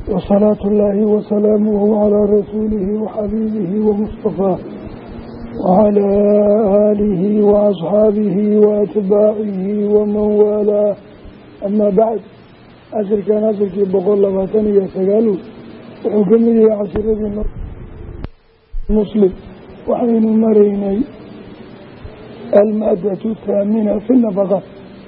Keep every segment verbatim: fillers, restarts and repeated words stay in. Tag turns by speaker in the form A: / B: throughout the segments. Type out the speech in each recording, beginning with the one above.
A: وصلاة الله وسلامه على رسوله وحبيبه ومصطفاه وعلى آله وأصحابه وأتباعه ومن والاه. أما بعد، أسر كان أسر كي بقول لباتني يسجلوا وحكمه عشرة مسلم وحين مريني المادة الثامنة في النفقة.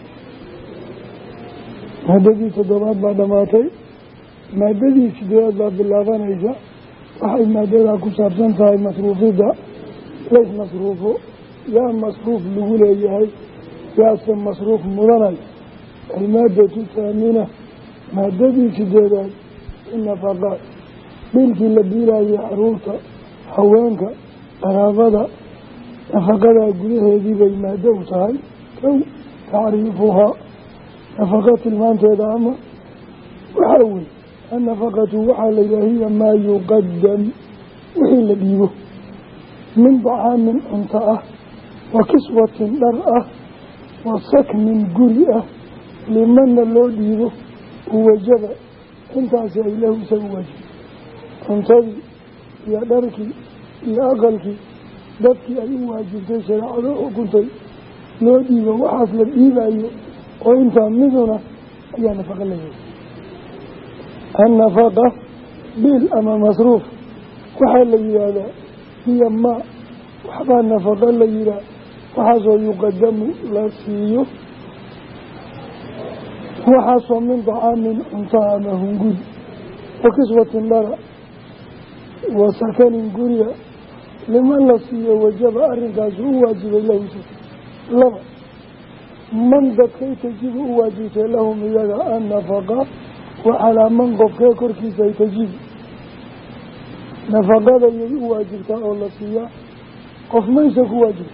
A: هذه تدرات بعد ماتي مادة سدوات بعد اللغان إيجا وحي مادة كسابسان تاي مصروفي دا ليس مصروفه يا مصروف لغولي يهي يا سم مصروف مدني. المادة الثامنة مادة سدوات النفقة بلك اللبيلة يحروك حوانك قرابة نفقة قليها يجيب المادة وصحي كو تعريفها نفقة المانتة دعمة وحاول النفقة وحال هي ما يقدم وحي لبيبه من طعام أنطأة وكسوة درأة وسكن قرئة لمن اللو ديبه ووجب انت سأله سوجه انتظر يا دركي يا أقلكي dadkii ay u waajibtay shareecada oo kuntay loo dhiibo waxaas la dhiibayo oo intaa miduna ayaa nafaqa leeyahay. annafaqa bil ama masruuf waxaa la yidhaahdaa hiya ma waxbaa nafaqa la yidhaah waxaasoo yuqadamu la siiyo waxaasoo min dacaamin cunto ama hunguri wa kiswatin dhara wa sakanin guriga لمن لصيه وجب أرنكاس هو واجب له لما من ذكي تجيب هو واجب لهم إياها النفقة وعلى من قفكي كركي سيتجيب نفقة هو واجب تأو لصيه قف ميسك هو واجب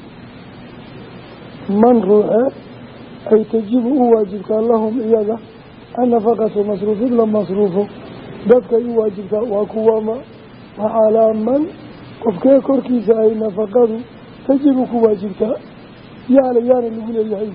A: من روحه أي تجيب هو واجب لهم إياها النفقة مصروف إلا مصروفه ذكي هو واجب وكواما وعلى من qofkee korkiisa ay nafaqadu tajibu ku waajibtaa yaala yaana lagu leeyahay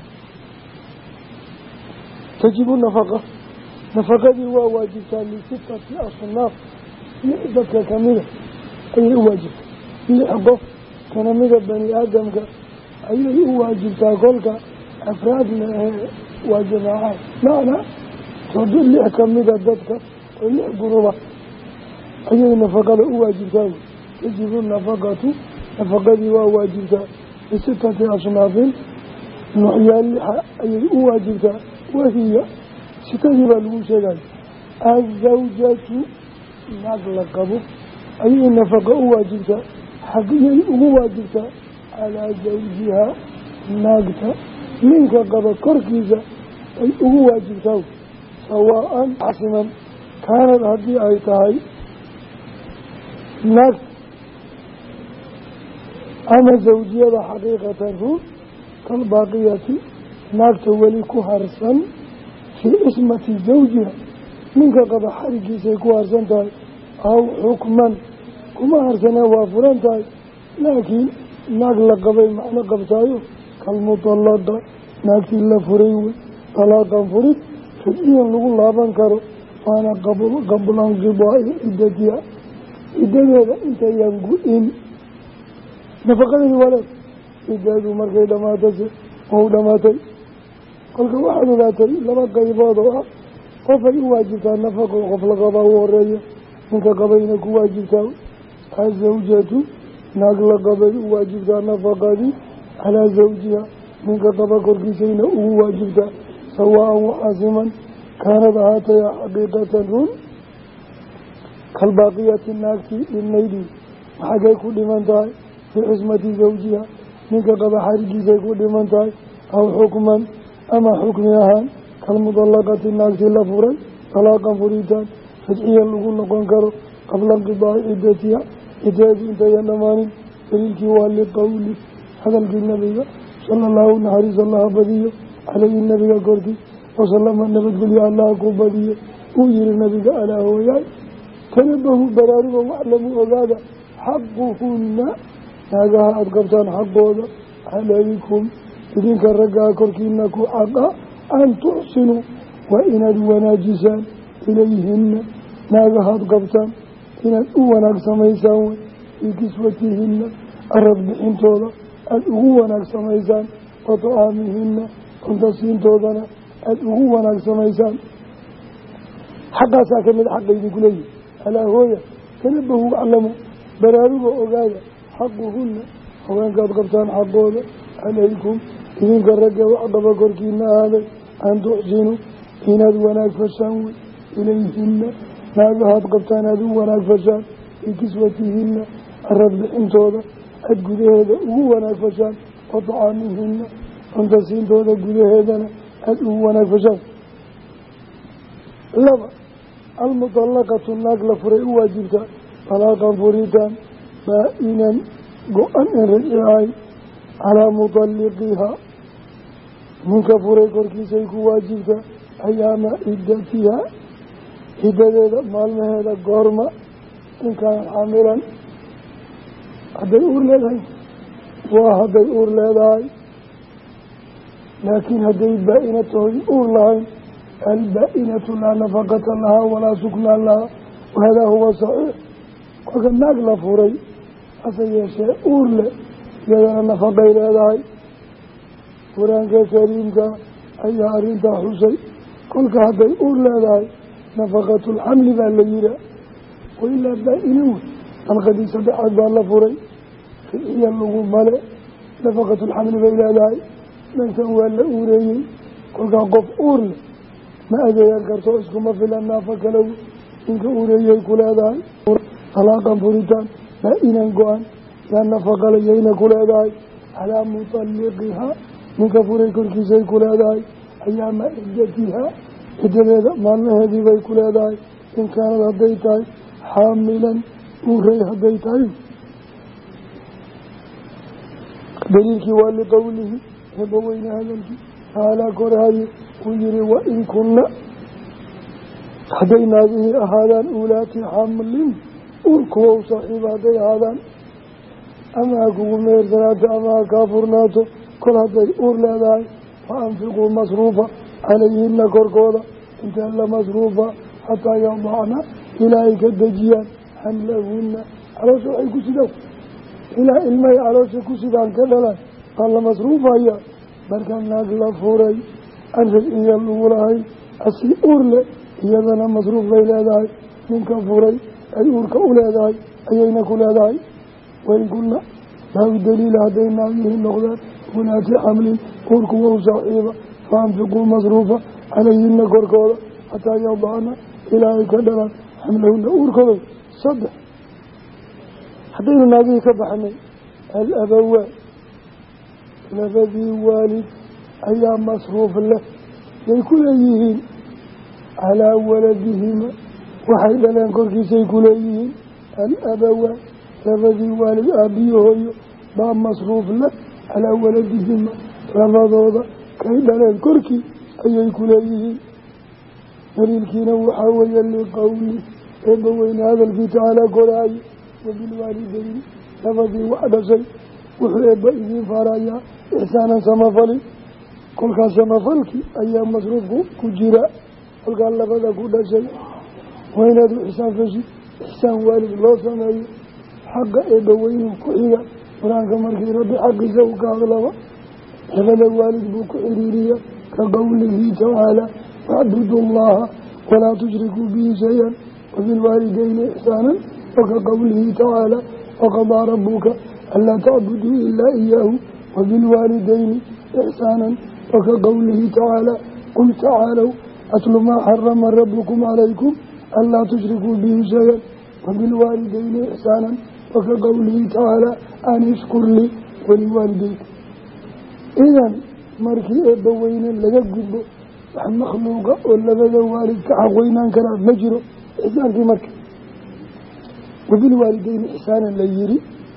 A: tajibu nafaqa nafaqadii waa waajibtaa lisitati asnaaf lix dadka kamida ayay u waajibtaa lix qof kana mida bani aadamka ayay u waajibtaa kolka afraadna waa jamaacaad macna todo lix kamida dadka oo lix guruba ayay nafaqada u waajibtaa. تجب النفقة نفقة واجبة بستة أصناف نوعيا أي واجبة وهي ستة بالمشغل الزوجة نقل قبو أي نفقة واجبة حقيقة واجبة على زوجها ناقة منك قبل كركيزة أي واجبة سواء حسنا كانت هذه أيتهاي ناقة أما زوجية حقيقة روح كالباقية ناكت ولي كهرسا في اسمة زوجها منك قد حركي سيكو هرسان تاي أو حكما كما هرسنا وافران تاي لكن ناقل قبل معنى قبتايو كالمطلقة ناكت الله فريو طلاقا فريد فإن نقول الله بانكارو فأنا قبل قبل انقباء إدتيا إدتيا إنت ينقو إن نفقه الولد إجازه مركي دماتي وهو دماتي قلت واحد ذاتي لما قيباض قفل واجبتا نفقه وقفل قضاه والرأي منك قبينك واجبتا الزوجة نقل قبل واجبتا نفقه على زوجها منك طبقر كيسين واجبتا سواء وحاسما كانت هاتيا حقيقة رون كالباقية الناكي للنيدي وحقا كل من تاي في عزمة زوجها منك قبل حرقي سيكون لمن تاي أو حكما أما حكمها كالمطلقة الناس اللفورا طلاقا فريتان فجئيا لقول نقوان كارو قبل انقضاء عدتها إجاز انتهي النماني دليل كيوال للقول هذا النبي صلى الله عليه الله بديه عليه النبي كورتي وسلم النبي قل يا الله كوبديه وير النبي على هوياي تنبهوا برارب واعلموا وغادا حقهن هذا أدقبتان حقه عليكم إذن كالرقاء كوركينكو حقا أن تحسنوا وإن الوناجسان إليهن naagahaad qabtaan inaad u wanaag samaysaan wey fii kiswatihinna arad bixintooda aada ugu wanaag samaysaan wa tacaamihinna cunto siintoodana aada ugu wanaag samaysaan xaqaasaa ka mid xaqa idinku leeyihi alaa hooya tanabahu aclamu baraaruga ogaada xaquhunna haweenkaad qabtaan xaqooda calaykum idinka ragga waxqaba korkiina ahaaday an tuxsinuu inaad wanaag fashaan wey ilayhinna naagahaad qabtaan aada u wanaag fashaan fii kiswatihinna arad bixintooda aad gudaheeda ugu wanaag fashaan wa tacaamihinna cunta siintooda gudaheedana aada ugu wanaag fashaan laba almutallaqatu naag la furay u waajibta talaaqan furitaan baa-inan go-an in raji ahay calaa mutalliqihaa ninka furay korkiisay ku waajibta ayaama ciddatihaa ciddadeeda maalmaheeda goorma inkaan xaamilan hadday uur leedahay waa hadday uur leedahay laakiin hadday baa-ina tahoy uur lahayn albaa-inatu laa nafaqata lahaa walaa suknaa lahaa wahadaa huwa saxiix kolka naag la furay hase yeeshee uur leh iyadana nafaqay leedahay qur-aanka kariimka ayaa arrintaa xusay kolka hadday uur leedahay nafaqatulxamli baa la yihaa wailaa baa-ina wey alqadii saddexaad baa la furay ficiya lagu male nafaqatulxamli bay leedahay dhankan waa la uureeyey kolkaa qof uur leh ma adeegan karto iskuma filan naafa kalow ninka uureeyay ku leedahay talaaqan furitaan baa-inan go-an yaa nafaqalayayna ku leedahay calaa mutalliqihaa ninka furay korkiisay ku leedahay ayaama ciddatihaa ciddadeeda maalmaheedii bay ku leedahay in kaanad hadday tahay xaamilan uuray hadday tahay daliilkii waa liqowlihi eebbaweyne hadalkii taalaa korahaye uu yihi wain kunna hadday naagihii ahaadaan uulaati xamlin uur kuwa u saaxiiba hadday ahaadaan ama ha kugu mehersanaato ama ha kaa furnaato kol hadday uur leedahay fa anfiquu masruufa calayhina korkooda intaa la masruufa xataa yadacna ilaa ay ka dejiyaan xamlahunna caloosha waxay ku sidaan ilaa ilmahay caloosha ku sidaan ka dhalaan baa la masruufaya marka naag la furay aan rajciya lagu lahayn asii uur leh iyadana masruuf bay leedahay ninka furay ay uurka u leedahay ayayna ku leedahay wain kunna baawi daliila hadday naagihii noqdaan unaati xamlin uurku wow saaxiiba fa anfiquu masruufa calayhina korkooda xataa yadacna ilaa ay ka dhalaan xamlahunna uurkooda saddex haddaynu naagihii ka baxnay alabawaan labadii waalid ayaa masruuf leh yay ku leeyihiin calaa waladihima waxay dhaleen korkiisay ku leeyihiin alabawaan labadii waalid aabbiyo hooyo baa masruuf leh calaa waladihima labadooda kay dhaleen korkii ayay ku leeyihiin daliilkiina waxaa weeye liqowli eebbaweyne hadalkii tacaalaa koraaye wabilwaalidayni labadii wax dhashay wuxuu eebba idiin faarayaa ixsaanan samafalin kolkaas samafalkii ayaa masruufku ku jira kolkaa labada ku dhashay waa inaad u ixsaan fashid ixsaan waalid loo sameeyo xaqa eebbaweynuhu ku xiga qur-aanka markii rabbi xaqiisa u ka hadlaba labada waalid buu ku xiriiriya ka qowlihi tacaala wacbudu allaha walaa tushrikuu bihi shay-an wabilwaalidayni ixsaanan waka qowlihi tacaala waqadaa rabuka anlaa tacbuduu ilaa iyaahu wabilwaalidayni ixsaanan waka qowlihi tacaala qul tacaalow atlu maa xarama rabukum calaykum anlaa tushrikuu bihi shay-an wabilwaalidayni ixsaanan waka qowlihi tacaala an ishkur lii waliwaalidayka idan markii eebbaweyne laga gudbo wax makhluuqa oo labada waalid ka xaqweynaan karaa ma jiro ixsaankii marka wabilwaalidayni ixsaanan la yiri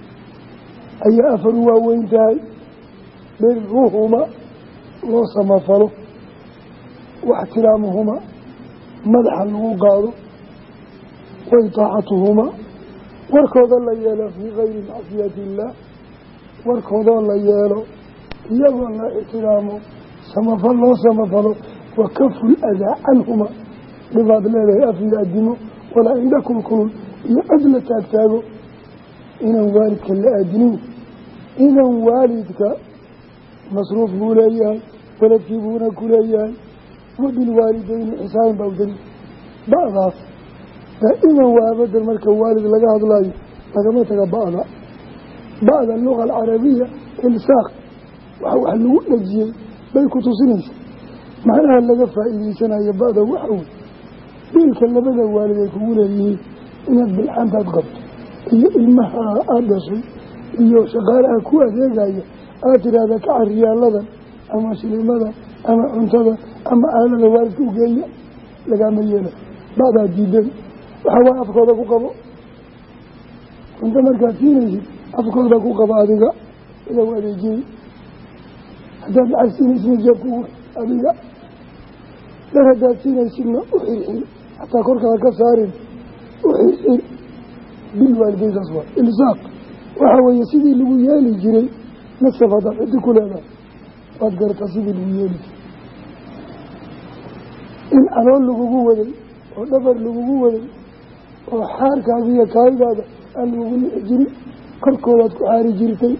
A: ayaa afar waaweyn tahay biruhuma loo samafalo waxtiraamuhuma madaxa lagu qaado waitaacatuhuma warkooda la yeelo fii kayri macsiyati illaah warkoodoo la yeelo iyagoo la ixtiraamo samafal loo samafalo wa kaful adaa canhuma dhibaad leedahay af iyo adimo ولا عندكم كل يأذل تاكتاغو إن والدك لأدنين إن والدك مصروف بوليان ولدك بونا كليان وبالوالدين إحسان بودري بعض فإما وابد الملك الوالد لقى هذا لقى ما تقى بعض بعض اللغة العربية الساق وحو حلو نجيه بيكو تصنيش معناها لقى فائدين سنة يبعض وحو بيلك اللي بدأ الوالد يكون ليه إن بالحان تتغط إيه المها أدسي إيه شغالها كوة ذيقاية آتر هذا كعريان لذا أما سليمة أما عنتظة أما أهل الوالد كوكية لقى مليانة بعضها جيدا وحوا أفكار ذاكو قبو كنت مركاتين يجي أفكار ذاكو قبو أذيقا إذا هو أذيجي حتى بعسين اسم جاكو أذيقا لهداتين اسمنا أحيحي حتى كورك كسارين أحيحي بالوالدين أصوار إلزاق وحوا يسيدي لويالي جري نصف هذا عندي كل هذا وأذكر تصيب لويالي إن أرون لقوه ذي ودبر لقوه ذي وحارك هذه كايد هذا اللي جري كركولات كحاري جريتي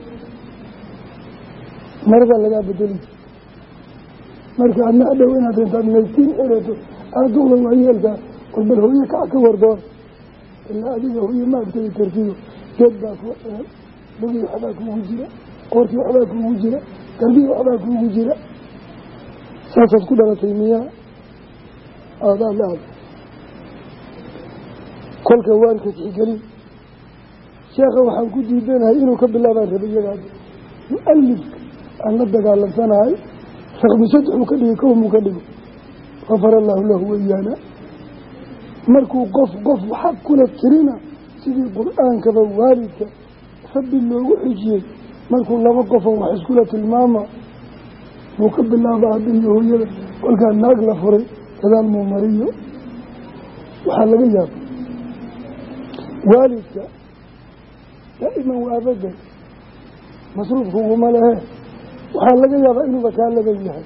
A: مرضى لقى بدلي مركا أنا أدوينا تنتظر ميتين إرادو أدوغ الوعيالك قل بل هو يكعك وردان إلا أدوغ هو ما بتلي ترتيبه جدك بغي وحباك موجرة قورتي وحباك موجرة قلبي وحباك موجرة ساسة كلها تيمية هذا لا كل كوارك تحقري شيخ وحن كنت يدينها إنه كب الله بان ربيا هذا يؤلف أن ندق على لسانه هاي رغم صدح مكلمه كوم مكلمه غفر الله له وإيانا مركو قف قف وحق كل الترينة سيدي القرآن كذا والدك رب الله وحجيه مركو الله وقفه وحس كل الماما وكب الله بعد اللي هو يلا وكان ناقل فري كذا الممرية وحال غياب والدك دائما وابدا مصروفه وما له وحال غياب انه بكان لغيها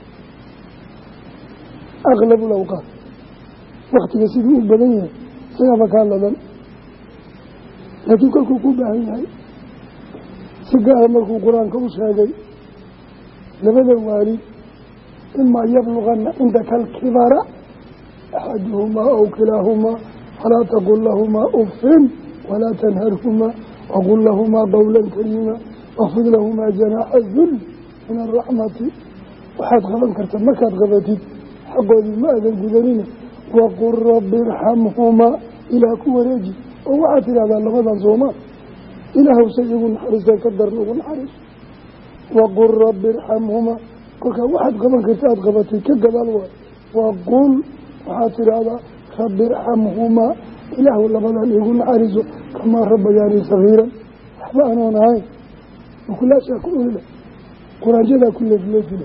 A: اغلب الاوقات وقت يسيبه بدنيه سيما بكان لغن لكن كل كوكوبة هاي سيقاها مركو قرآن كوشاقي لبدا الوالد إما يبلغن عندك الكبار أحدهما أو كلاهما فلا تقل لهما أف ولا تنهرهما وقل لهما قولا كريما واخفض لهما جناح الذل من الرحمة وحد غبن كرتب ما كانت غبتي حقوا ذي ما أذن قدرين وقل رب ارحمهما إلى كوريجي ووعاتي هذا اللغة الزوما إله سيقول حرس كدر نقول حرس وقل رب ارحمهما كل واحد غبن كرتب غبتي كقبل وقل وحاتي هذا رب ارحمهما إله اللغة يقول حرس كما رب يعني صغيرا أحبانا ونهاي وكل أشياء كله له قرآن جدا كله في له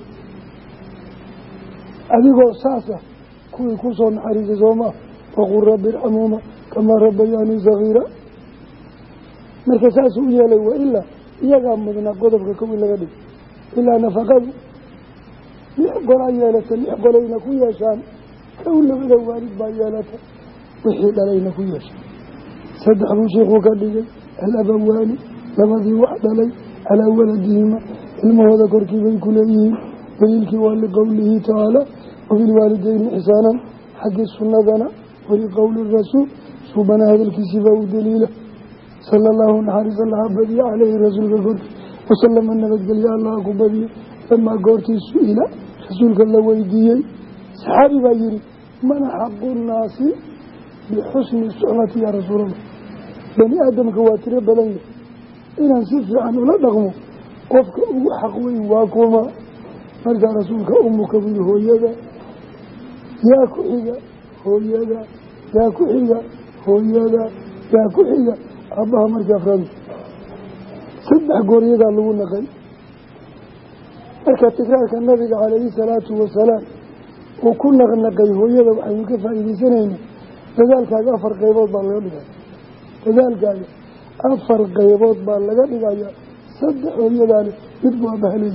A: أذيقوا ساسة كوي كوصون حريز زوما وقل رب ارحمهما كما ربياني صغيرا مركز ساسو إيالي وإلا إياقام مدنا قدبك كوي لغدي إلا نفقه يحقل أيالة يحقل أين كوي شان كون لغدا وارد بأيالة وحيد علينا كوي شان صدحوا شيخ وكالي الأبواني لماذي وحد علي على ولدهما المهودة كوركي بيكوليهم بيلك ولقوله تعالى وبالوالدين إحسانا حق السنة ولقول الرسول سبحانه هذا الكسبة ودليله صلى الله عليه وسلم عليه رسول الله وسلم النبي قال يا الله أكبر لما قلت السؤال رسولك الله ويديه صحابي بايري من حق الناس بحسن السؤالة يا رسول الله بني آدم كواتر بلنه إن نسف عنه لا نغمه قفك أبو حقوي واكوما فرجع رسولك أمك به هو يدا يا كحية هو يدا يا كحية هو يدا يا كحية أبها مرجع فرنس سبح قريدا اللون نقل مركا تكرارك النبي عليه الصلاة والسلام وكل نقل هو يدا وحيوك فإذا سنين لذلك هذا فرق يبوض بالله لذلك أفر قيبوت بالله لقايا صدح ويداني يدبوا بهلي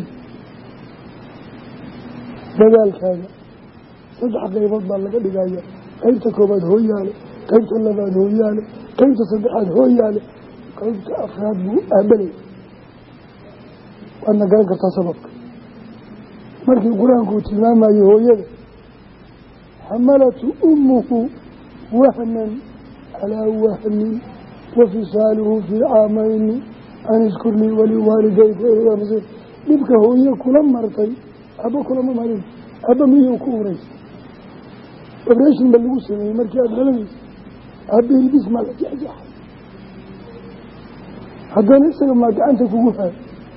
A: لذلك هذا صدح قيبوت بالله لقايا قيبت كوباد هوياني qaybta labaad hooyaale qaybta saddexaad hooyaale qaybta afraad buu aabalay waadna garan kartaa sababka markii qur-aanku uu tilmaamayo hooyada xamalatu ummuhu wahnan calaa wahnin wafisaaluhu fii caamayni an iskurlii waliwaalidayka ilmasiir dhibka hooye kula martay aba kulama marin aba miyuu ku ureysay obreshin ba lagu sameeyey markii aada dhalanaysa aba hilbis maa la jexjaxay haddana isaga maa gacanta kugu haay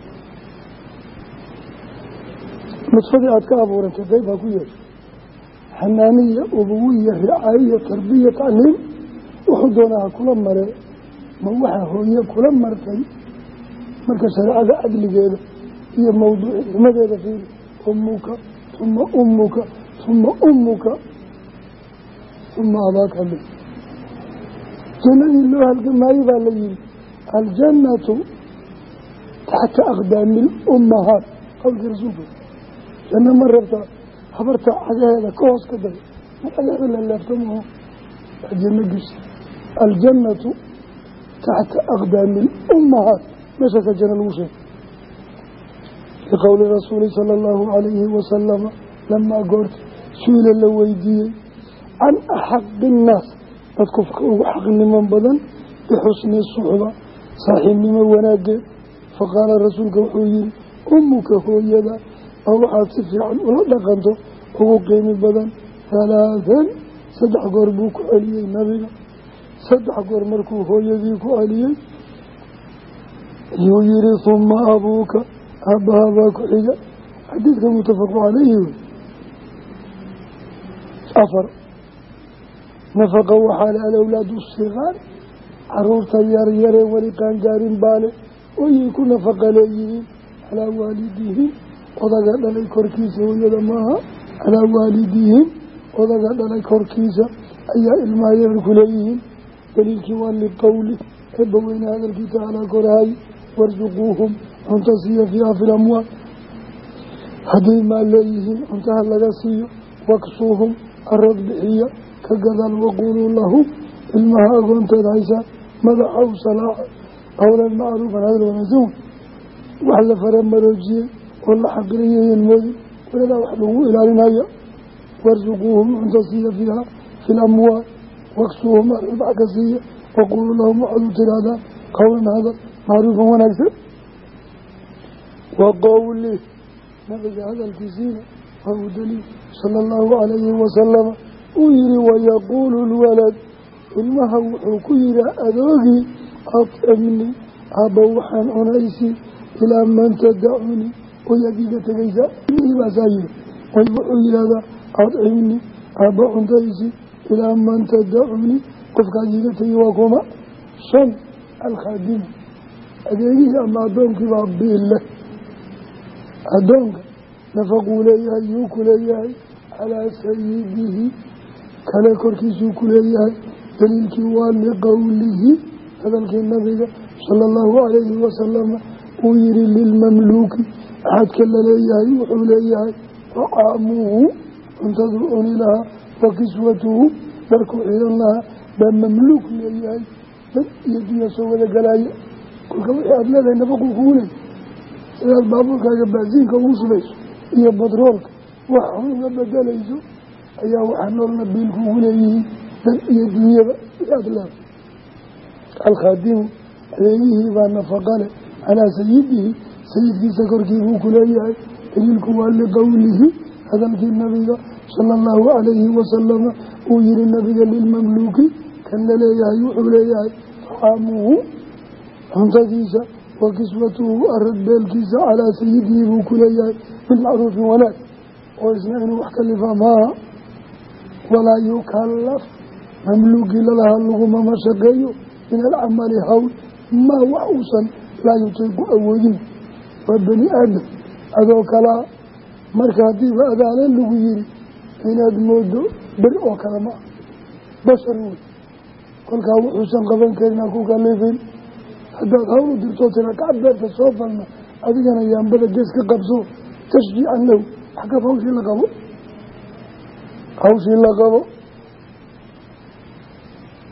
A: nusfadii aada ka abuurantay qayb ha ku yeesho xanaaniya ubuwiya ricaayiya tarbiya tacliim wuxuu doonaa ha kula maree ma waxaa hooye kula martay marka shareecada cadligeeda iyo mawduucnimadeeda fiiri ummuka uma ummuka uma ummuka uma abaaka bi jannadii loo halgamaayo baa la yihi aljannatu taxta aqdaami lummahaat qowlkii rasuulka janno ma rabtaa habarta cagaheeda ka hoos ka day ma cagaheeda la laafta maho waa janno gesha aljannatu taxta aqdaami lummahaat meeshaasaa janno lagu sheegay liqowli rasuuli sala allahu calayhi wasalama lamaa goorta su-ila la weydiiyey can axaqi innaas dad qofka ugu xaqnimo badan bixusni suxba saaxiibnimo wanaaggeed faqaala rasuulka wuxuu yihi ummuka hooyada oo waxaad si fiican ula dhaqanto ugu qiimi badan halaathan saddex goor buu ku celiyey nabiga saddex goor markuu hooyadii ku celiyey yuu yihi huma abuuka aabbahabaa ku xiga xadiidka mutafaqu calayhi wey afar nafaqa waxaa le alawlaadu sigaar caruurta yaryaree weli qaangaarin baale oyay ku nafaqa leeyihiin calaa waalidihim odaga dhalay korkiisa hooyada maaha calaa waalidihim odaga dhalay korkiisa ayaa ilmaha yararku leeyihiin daliilkii waa liqowli eebba weyne hadalkii tacaalaa korahay warsuquuhum cunto siiya fiiha fi lamwaal hadday maal leeyihiin cuntaha laga siiyo waksuuhum arad bixiya ka gadaal waquuluu lahum ilmaha agoonteed haysaa madaxow salaaxa qowlan macruufan hadal wanaagsan wax la faramaroojiyey oo la xaqiriyayen mooye waladaa wax lagu ilaalinaya warsuquuhum cunto siiya fiiha fi lamwaal waksuuhum arbax ka siiya waquuluu lahum waxaad u tirahdaan qowlan hadal macruufan wanaagsan wa qowlih nabiga hadalkiisiina waa uu daliil sala allahu calayhi wasalama uu yihi wayaquulu lwalad ilmaha wuxuu ku yihi adoogii acimni aabba waxaan cunaysi ilaa man tadacuni oyaad iga tegaysaa ilmihii baasaa yihi way wuxuu yihahdaa acimni aabba cuntaysi ilaa man tadacuni qofkaad iga tegi waa kuma shan alkhaadimu adeegihii ama addoonkii baa biille addoonka nafaquu leeyahay yuu ku leeyahay calaa sayidihi kale korkiisuu ku leeyahay daliilkii waa liqowlihi hadalkii nabiga sala allahu calayhi wasalama uu yihi lilmamluuki axadka laleeyahay wuxuu leeyahay طacaamuhu cuntaduu cuni lahaa wa kiswatuhu dharkuu xiran lahaa baa mamluuk leeyahay dad iyo dunya soo wada galaya kolka wixii aada leedahay nafaquu kugu leeyahay sidaad baabuurkaaga baasiinka ugu shubayso iyo badroolka wax xun uga bedelayso ayaa waxaa noolna biilkuugu leeyihiin dad iyo dunyada wixii aada leedahay alkhaadimu adeegihii baa nafaqa leh calaa sayidihi sayidkiisa korkii buu ku leeyahay daliilku waa liqowlihi hadalkii nabiga sala allahu calayhi wasalama uu yihi nabiga lilmamluuki kan laleeyahay wuxuu leeyahay طacaamuhu cuntadiisa wa kiswatuhu arad beelkiisa calaa sayidihi buu ku leeyahay bilmacruufi wanaag oo isna inuu wax kalifaa maaha walaa yukallaf mamluugii lalahaa laguma mashaqeeyo min alcamali hawl maa wax uusan laa yutiiqu awoodin waa bani aadam adoo kalaa marka haddiiba adaale lagu yiri inaad moodo ber oo kale ma ah bashar wey kolkaa wuxuusan qaban karinaa ku kalifin haddaad hawl u dirtoo tira kacab beerta soo falna adigana yaambada gees ka qabso tashjiican lahu waxkab hawshii la qabo hawshii la qabo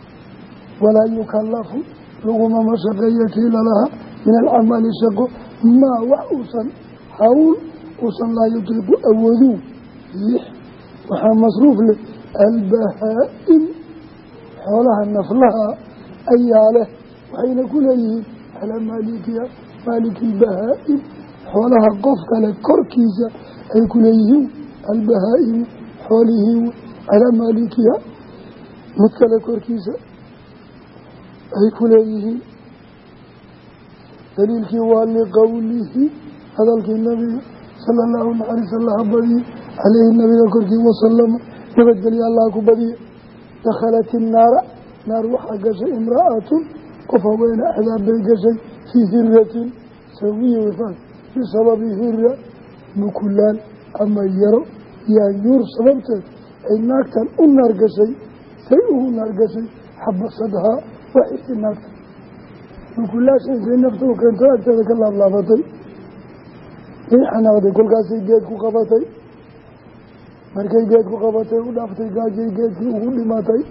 A: walaa yukallafu laguma mashaqeeyo kiila laha min alcamali shaqo maa wax uusan hawl uusan laa yutiiqu awooduu lix waxaa masruuf leh albahaa-im xoolaha naflaha ayaa leh waxayna ku leeyihiin calaa maalikiha maaliki lbahaa-im xoolaha qof kale korkiisa ay ku leeyihiin albahaa-imu xoolihii calaa maalikiha mid kale korkiisa ay ku leeyihiin daliilkii waa liqowlihi hadalkii nabiga sala allahu naxariis allaha badiye caleyhi nabiga korkii wasalama nabadgelya allaha ku badiye dakhalat innaara naar waxaa gashay imra'atun qof haweene cadaab bay gashay fii hiratin sawiyi wifaas bisababi hira mukulaan ama yaro yaanyuur sababteed ay naagtan u naar gashay say ugu naar gashay xabasadhaa waa xirtay naagta mukulaasha intay nafta u keento agteeda ka laablaabatay way xanaaqday kolkaasay geed ku qabatay markay geed ku qabatay u dhaaftay gaajay geedkii ugu dhimatay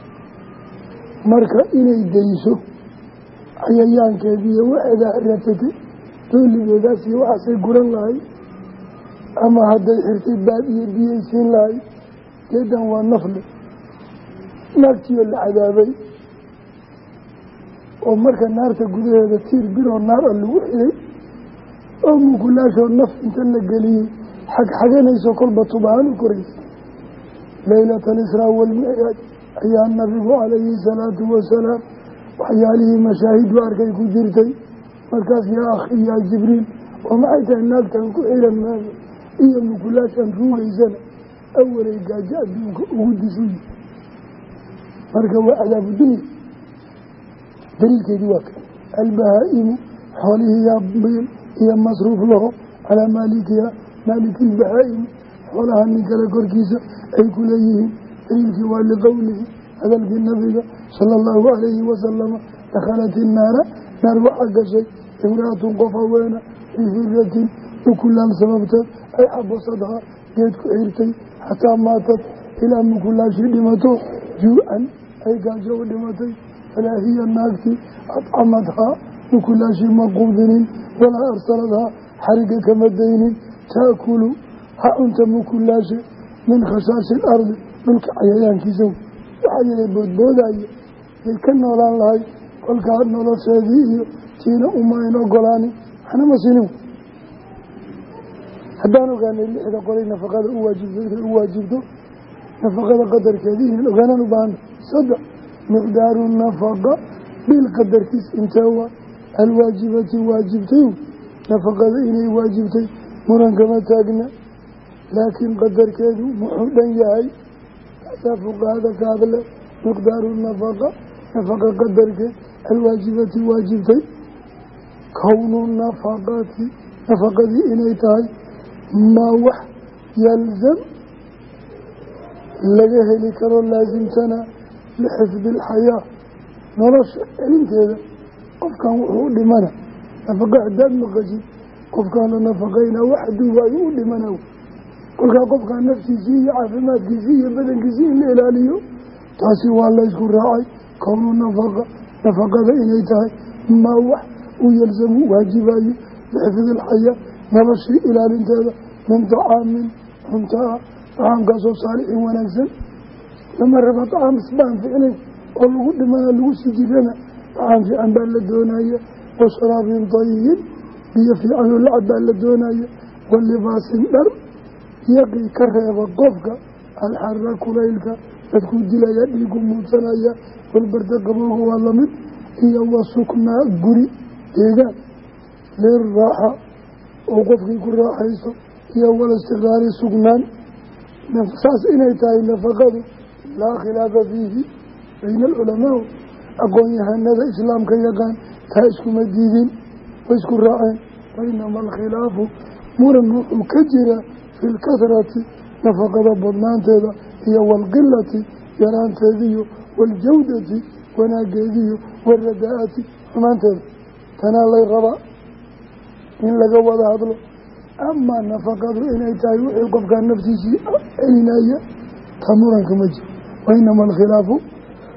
A: marka inay dayso cayayaankeediiyo waxeedaa ratatay dooligeedaas iyo waxaasay guran lahay ama hadday xirtay baad iyo biyay siin lahay geedan waa nafle naagtiioo la cadaabay oo marka naarta gudaheeda tiir biroo naar a lagu xiray oo mukulaashoo naf inta la geliyey xagxaganayso kolba tubahaan u koraysa laylata alisraa waalmicraaj ayaa nabigu calayhi salaatu wasalaam waxyaalihii mashaahidu arkay ku jirtay markaas yaa akhi yaa jibriil oo maxay tahay naagtan ku xiran maada iyo mukulaashan ruugaysana awalay gaajo adduunka ugu disuyi marka waa cadaabu dunya daliilkeedii waa kan albahaa-imu xoolihii yaa biil iyo masruuf laho calaa maalikiha maaliki lbahaa-im xoolaha nin kale korkiisa ay ku leeyihiin daliilkii waa liqowlihi hadalkii nabiga sala allahu calayhi wasalama dakhalat innaara naar waxaa gashay imraatun qof haweena fii hiratin mukulaan sababteed ay xabasadhaa geed ku xirtay xataa maatad ilaa mukulaashii dhimato juu-an ay gaajo u dhimatay falaa hiya naagtii adcamadhaa mukulaashii ma quudinin walaa arsaladhaa xariga kama daynin taakulu ha cunta mukulaashe min khashaashi ilardi dhulka cayayaankiisa waxaa yahay boodboodaya yay ka noolaan lahay kolkaa nolosheedii iyo tiina uma ayn ogolaanin waxna ma sinin haddaan ogaanay lixda qolay nafaqada u waajibto inay u waajibto nafaqada qadarkeedii inaan ogaanaan u baahana saddex miqdaaru nafaqa bil qadarkiis intee waa alwaajibati waajibtay nafaqada inay waajibtay muran kama taagna laakiin qadarkeedu muxuu dhan yahay kaasaa fuqahada ka hadle miqdaaru nafaqa nafaqa qadarkeed alwaajibati waajibtay kownu nafaqati nafaqadii inay tahay maa wax yalzam laga heli karo laasimtana lixifdi alxayaa nolosha celinteeda qofkan wuxuu u dhimana nafaqa haddaad maqashid qofkaan la nafaqaynaa wax hadduu waayo u dhimana kolkaa qofkaan naftiisii iyo caafimaadkiisii iyo badankiisii in la ilaaliyo taasi waa laysku raacay kownu nafaqa nafaqada inay tahay maa wax uu yalsamu waajibayo lixifdi alxayaa noloshii ilaalinteeda min tacaamin cunto ah tacaamkaasoo saalixin wanaagsan lama raba tacaam isbaan ficnayn oo lagu dhimana lagu sii jirana tacaam fiican baa la doonaya wa sharaabin tayin biyo fiicanoo lacab baa la doonaya wa libaasin dhar yaqii ka reeba qofka alxara kulaylka dadkuu dilaya dhiigu muudsanaya walbarda qabowga waa lamid iyo wa suknaa guri deegaan liraaxa oo qofkii ku raaxayso iyo walistiqraari sugnaan saas inay tahay nafaqadu laa khilaafa fiihi bayna alculamaa aqoon-yahanada islaamka yaqaan taa iskuma diidin way isku raaceen wainama alkhilaafu muran wuxuu ka jira fi lkasrati nafaqada badnaanteeda iyo waalqilati yaraanteediyo waaljawdati wanaageediyo waalradaa'ati xumaanteeda tanaa lay rabaa in laga wada hadlo amaa nafaqadu inay tahay wixii qofkaa naftiisii celinaya ta muranka ma jiro wainama alkhilaafu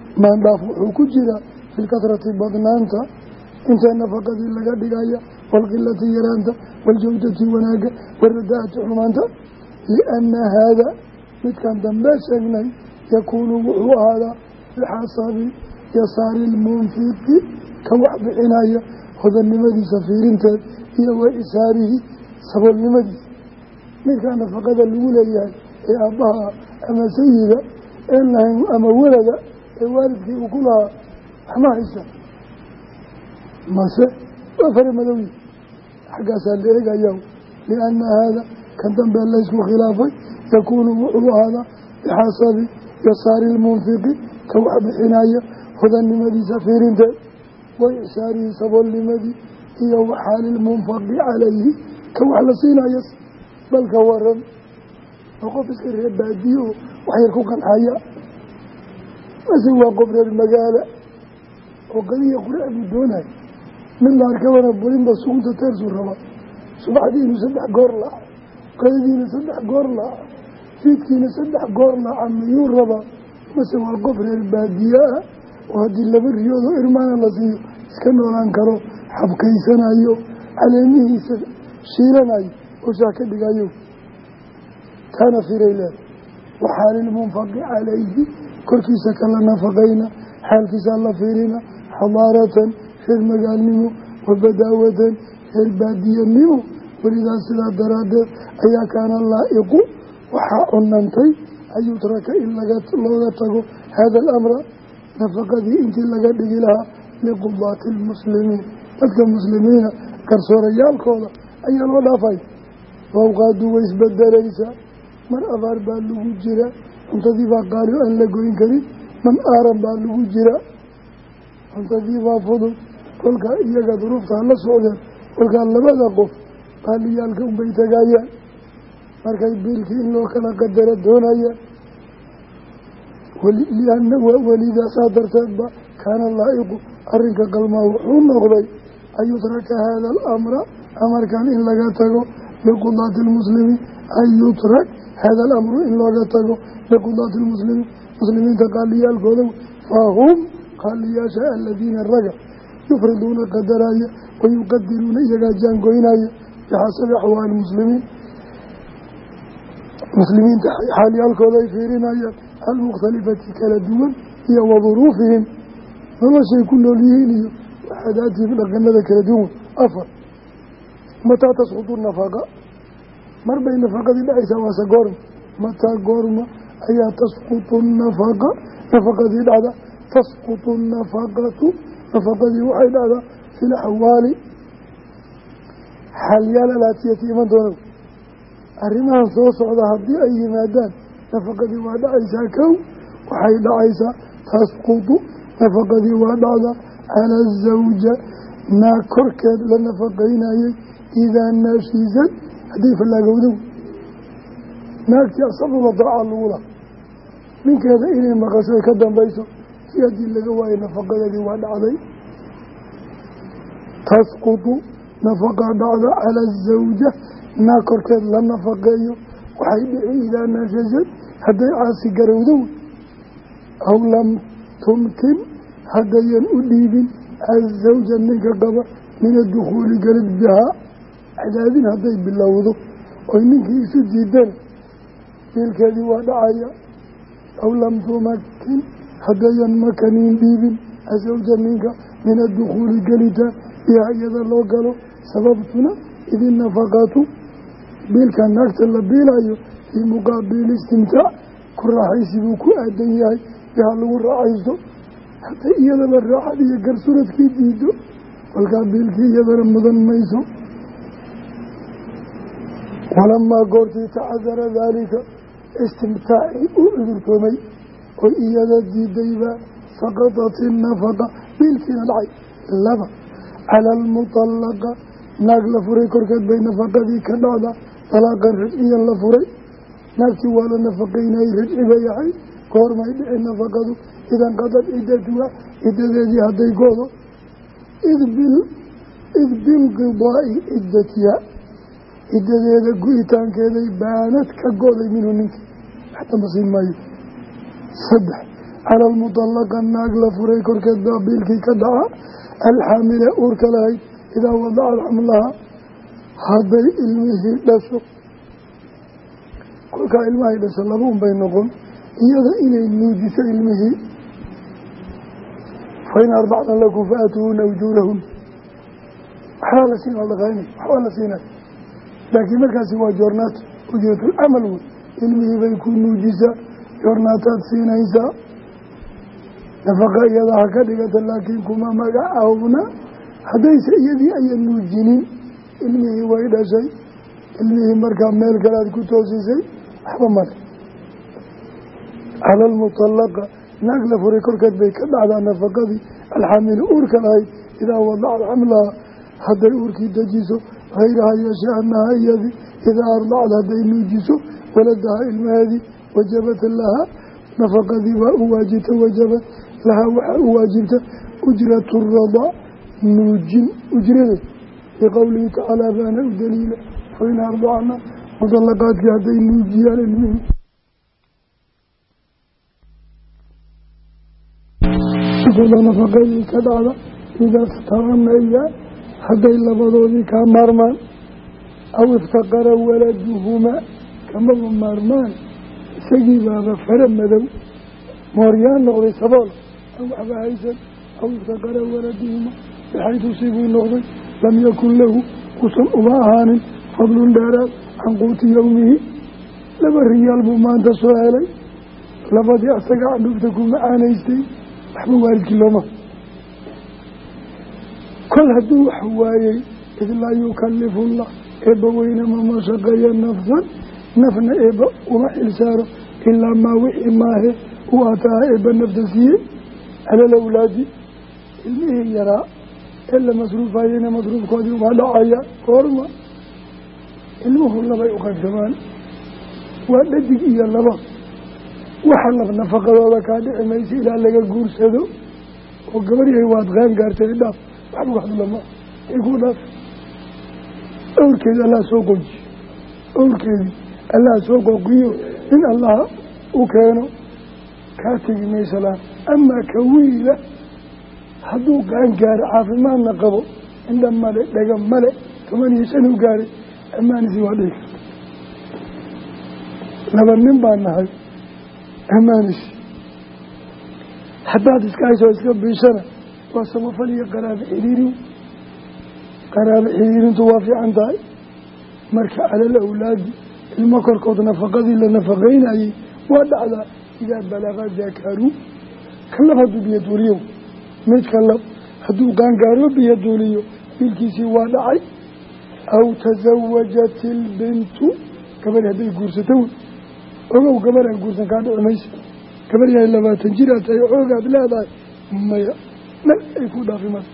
A: maandhaaf wuxuu ku jiraa fi lkatrati badnaanta inta nafaqadii laga dhigaya waalqilati yaraanta waaljawdati wanaaga waaradaa'ati xumaanta lianna haada midkan dambe sheegnay yakuunu wuxuu ahaadaa bixasabi yasaari lmunfiqi ka wax bixinaya hodannimadiisa fiirinteed iyo wa isaarihi saboolnimadiisa midkaa nafaqada lagu leeyahay ee aabbaha ama sayida een lahayn ama walada ee waalidkii uu ku lahaa waxma haysa mase waa fari madowyi xaggaasaa la eegayaa lianna haada kan dambe laysku khilaafay yakuunu wuxuu ahaadaa bixasabi yasaari lmunfiqi ka wax bixinaya hodannimadiisa fiirinteed wa isaarihi saboolnimadii iyo waxaalilmunfaqi calayhi ka wax la siinayas balka waran oo qof iska reer baadiyo oo waxyar ku qancaya mase waa qof reer magaala oo qadiya quraac buu doonaya mid la arkabana burinba sugunta teersuu rabaa subaxdii inuu saddex goor laaco qadadiina saddex goor laaco fiidkiina saddex goor laaca miyuu rabaa mase waa qof reer baadiye ah oo haddii laba riyoodoo irmaana la siiyo iska noolaan karo xabkaysanayo caleemihiisa shiilanayo oo shaah ka dhigayo kaana firay leeda waxaalilmunfaqi calayhi korkiisa kala nafaqayna xaalkiisa la fiirina xadaaratan reer magaalnimo wa badaawatan reer baadiyanimo welidaas sidaa daraaddeed ayaa kaana laa'iqu waxaa cunantay an yutraka in looga tago hada alamra nafaqadii intii laga dhigi lahaa liqudaati almuslimiin dadka muslimiina garsoorayaalkooda ayaa loo dhaafay awqaadu way isbedelaysaa mar abaar baa lagu jira cuntadii baa qaali aan la goyn karin man aaran baa lagu jira cuntadii baa fudud kolkaa iyaga duruuftaa la socdeen kolkaa labada qof qaaliyaalka unbay tagayaan markay biilkii in loo kala qadaro doonayaan welidaa saa darteedba kaana laa'iqu arrinka qalmaa wuxuu noqday an yutraka hada alamra amarkan in laga tago liqudaati lmuslimiin an yutrak hada alamru in looga tago liqudaati lmuslimiin muslimiinta qaaliyaalkooda fahum qaaliyaasha aladiina raga yufriduuna qadaraya wayuqadiruuna iyagaa jaangoynaya bixasabi axwaali muslimiin muslimiinta xaalyaalkooda ay fiirinayaan almukhtalifati kala duwan iyo wa duruufihim noloshay ku nool yihiin iyo waxadaatihim dhaqanada kala duwan afar mataa tasqutu nafaqa mar bay nafaqadii dhacaysaa waase goorma mataa goorma ayaa tasqutu nafaqa nafaqadii dhacda tasqutu nafaqatu nafaqadii waxay dhacdaa fi laxwaali xaalyaal alaatiyati iman doona arrimahan soo socda haddii ay yimaadaan nafaqadii waa dhacaysaa kow waxay dhacaysaa tasqutu nafaqadii waa dhacda cala azawja naa korkeed la nafaqaynayay idaa naafisad hadday fallaagowdow naagtii asabula daaca lagula ninkeeda inay maqasho ay ka dambayso si haddii laga waayo nafaqadeedii waa dhacday tasqutu nafaqa dhacda cala azawja naa korkeed la nafaqeeyo waxay dhici idaa naafisad hadday caasi garowdow aw lam tumkin haddayan u dhiibin azawja ninka qaba min adukhuuli gelid bihaa cadaadin hadday bilowdo oy ninkii isu diidana biilkeedii waa dhacaya aw lam tumakin haddayan makaniin dhiibin azawja ninka min adukhuuli gelitaan bihaa iyada loo galo sababtuna idin nafaqatu biilka naagta la biilayo fii muqaabili istimtaac ku raaxaysi buu ku aadan yahay bihaa lagu raaxaysto hadday iyadaba raaxad iyo garsuradkii diido kolkaa biilkii iyadana mudan mayso walamaa goortii tacadara daalika istimtaacii u cudurtoomay oy iyada diidaybaa saqadat inafaqa biilkiina dhacay laba cala almutallaqa naag la furay korkeed bay nafaqadii ka dhacda dalaaqan rajciyan la furay naagtii waa la nafaqaynayay rajci bay ahay goormay dhici nafaqadu idan qadad ciddatuha ciddadeedii hadday go-do id binqidaa'i ciddatiha ciddadeeda go-itaankeeday baanad ka go-day minhu ninkii wax damba siin maayo saddex على المطلقة الناقلة فريق كذا بيلكي كدعا الحاملة أورك لهي إذا وضع حملها هذا علمه لسو كل علمه لسو لهم بينهم إذا إلي نوجس علمه فإن أربعنا لكم فأتون وجورهم حال سينا لغايني حال سينا لكن مركز هو جورنات وجورة العمل علمه بيكون نوجسا جورناتات سينا إيسا نفقا إيضا كدقة لكن كما مقعونا هذا سيدي أي النوجينين علمه وإذا شيء علمه مركز ميل كلاد كتوسي شيء أحبا مر على المطلقة نقل فريكور كدبي كدعا نفقا الحامل أورك لهي إذا وضع حملها هذا أورك دجيسو غيرها يشاء أنها يذي إذا أرضعت هذا النوجيسو ولدها علمه هذه وجبت لها نفقا ذي وأواجت وجبت لها وأواجت أجرة الرضا نوجين أجرته بقوله تعالى فأنا دليل فإن أرضعنا مطلقات هذا النوجيان المهم إذا نفقا كدعا إذا افتغن إياه حتى إلا بضوذي كمارمان أو افتقر ولدهما كما مارمان سجيب هذا فرم مدو موريان نغضي سبال أو أبا عيسى أو افتقر ولدهما بحيث سيبوا النغضي لم يكن له قسم أباهان فضل دارا عن قوت يومه لما الريال بمان تسوى علي لما دي أستقع عن نفتكم معانا يستي أحبوا والد كلهم كل هدو حوايي إذ لا يكلف الله إبا وينما ما شقيا نفسا نفنا إبا وما إلساره إلا ما وحي ماه وأتاه إبا النفسية على الأولاد إلمه يرى إلا مصروف هايين مصروف كودي وعلى عيا فورما إلمه الله بيقف زمان وأددك إيا الله وحلف نفقه وكاد عميسي إلى لك قرسده وقبريه وادغان قارته إداف وحلو وحد الله يقول لك أولكي الله سوقج أولكي الله سوقجيو إن الله وكانوا كاتب ميسلا أما كويلة حدو قان قاري عافي ما نقبو عندما ملك لقم ملك كمان يسنو قاري أما نسي وعليك لبن ننبع النهاي أما نسي حتى تسكايسو اسكب بيشنا واسمو فلي قراب حريري قراب حريري توافي عن داي مركع على الأولاد المكر كود نفقذي لنفقين أي ودعنا إذا بلغ ذكروا كلفوا بيدوليو ميت كلف هدو قان قارو بيدوليو بالكيسي ودعي أو تزوجت البنت كبر هذي قرستون أو كبر القرصة كانوا عميس كبر يا إلا ما تنجرات يعوق بلا ذا ما لا يكون في مصر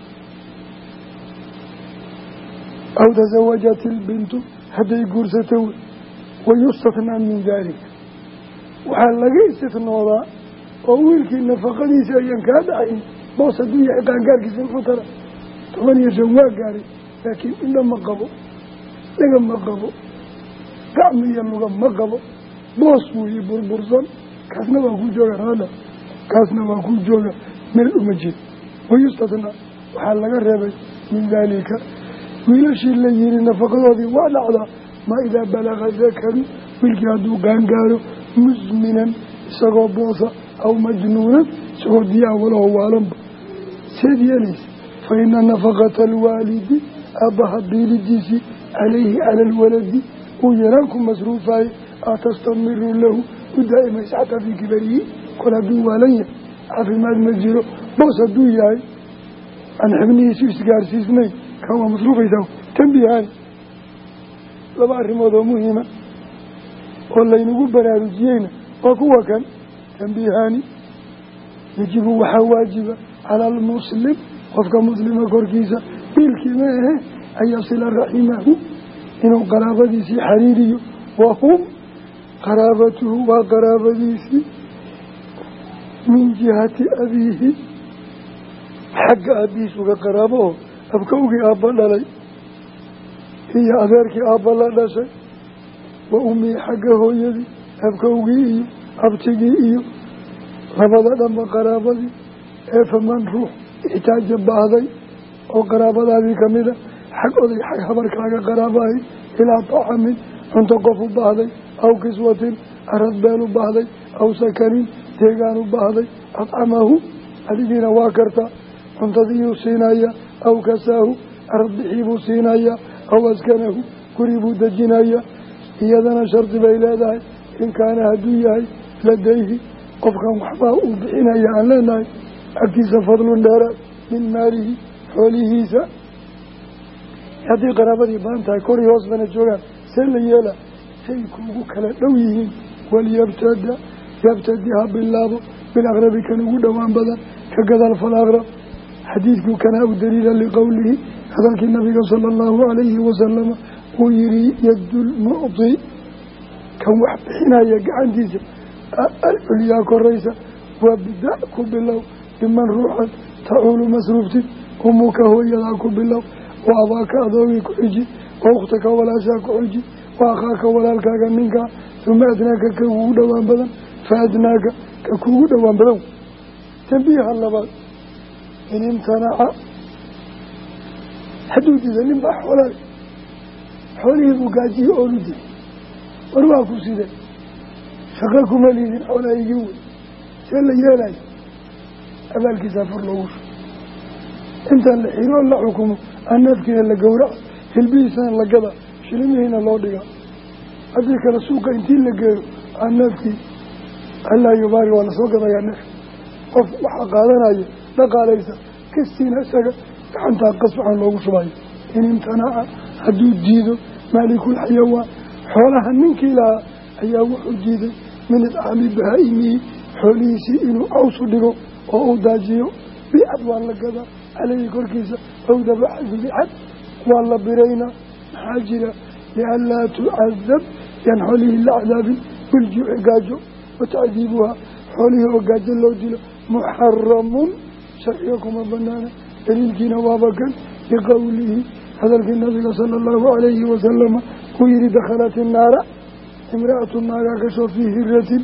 A: أو تزوجت البنت هذي قرستون ويستثنى من ذلك وحال لقي استثناء أولك النفقة ليس أيام كادعين ما صدوية إقان قارك في الفترة ثمانية جواء قاري لكن إنما قبوا لقم قبوا قعميا لقم قبوا بوصوا يبور برزان كاسنا باكو جوغا هذا كاسنا باكو جوغا من الأمجد ويستثنى وحال لقى الرابع من ذلك ويلاشي اللي يري النفقة هذه وعلى على ما إذا بلغ ذكر بالكادو قانقارو مزمنا سقو بوصة أو مجنونا سقو ديا ولا هو عالم سيدي أليس فإن نفقة الوالد أبها بيلديسي عليه على الولد ويراكم مصروفا أتستمر له ودائما يسعى في كبره كل دو ولي عفي ما المجيرو بوصة دوياي عن حبني سيس قارسيسني كما مصروفا يساو تنبيهاني لبعض موضوع مهمة والله ينقول برارجيين وكوا كان تنبيهاني يجب وحواجب على المسلم وفق مسلم كوركيسة بالكماه أن يصل رحمه إنه قرابتي حريري وهم قرابته وقرابتي من جهة أبيه حق أبيه وقرابه أبكوك أبا للي هي أذارك أبا للي وأمي حقه يدي أبكوكي أبتقي labada dhanba qaraabadii ee faman ruux ixtaaja baahday oo qaraabadaadii ka mida xag oday xag habarkaaga qaraabahay ilaa tacamin cunto qof u baahday aw kiswatin arad beel u baahday aw sakanin deegaan u baahday adcamahu adigiina waa kartaa cuntadiiyuu siinaya aw kasaahu arad bixii buu siinaya aw askanahu guri buu dejinaya iyadana shardi bay leedahay in kaana hadduu yahay ladayhi qofkan waxbaa uu bixinaya aan leenahay agtiisa fadlun dheeraad min maalihi xoolihiisa haddii qaraabadii badan tahay kor iyo hoos bana joogaan see la yeela say kuugu kala dhow yihiin waliyabtada yabtadi ha bilaabo bilaqrabi kan ugu dhowaan badan ka gadaal falaqrab xadiidkuu kanaa u daliila liqowlihi hadalkii nabiga sala allahu calayhi wasalama uu yihi yadulmucti kan wax bixinaya gacantiisa alculyaa koraysa waa bida ku bilow biman ruuxan tacuulu masruufti umuka hooyadaa ku bilow wa abaaka adoogii ku xiji wa ukhtaka walaashaa ku xiji wa akhaaka walaalkaaga ninkaa uma adnaaka ka kugu dhowaan badan fa adnaaka ka kugu dhowaan badan tambiiha labaad in imtanaca hadduu diida nin baa xoolaa xoolihii buu gaajiye oolu diy war waa ku sidee shaqo kuma liidin xoolaa igi wey see la yeelayo abaalkiisaa fur loogu shu intaan la xiro la xukumo aan neefkiina la gowraca hilbihiisana la gada shilimihiina loo dhiga haddii kale suuqa intii la geeyo aan neefkii allaa yubaari waa lasoo gadayaa neef qof waxaa qaadanaya dhaqaalaysa kastiina isaga gacantaa qas waxaan loogu shubayo in imtanaca hadduu diido maalikul-xayawaan xoolaha ninkii lahaa ayaa wuxuu diiday min idcaami bahaa-imihi xoolihiisii inuu cawsu dhigo oo uu daajiyo bicad waa la gadaa caleyhi korkiisa ow dabaxa bicad waa la biraynaa maxaa jira lianlaa tucadab yaan xoolihii la cadaabin biljuuci gaajo wa tacdiibuhaa xoolihii oo gaajo loo dilo muxaramun sharciga kuma banaana daliilkiina waaba kan biqowlihi hadalkii nabiga sala allahu calayhi wasalama uu yihi dakhalat innaara imra-atu naagaa gasho fii hiratin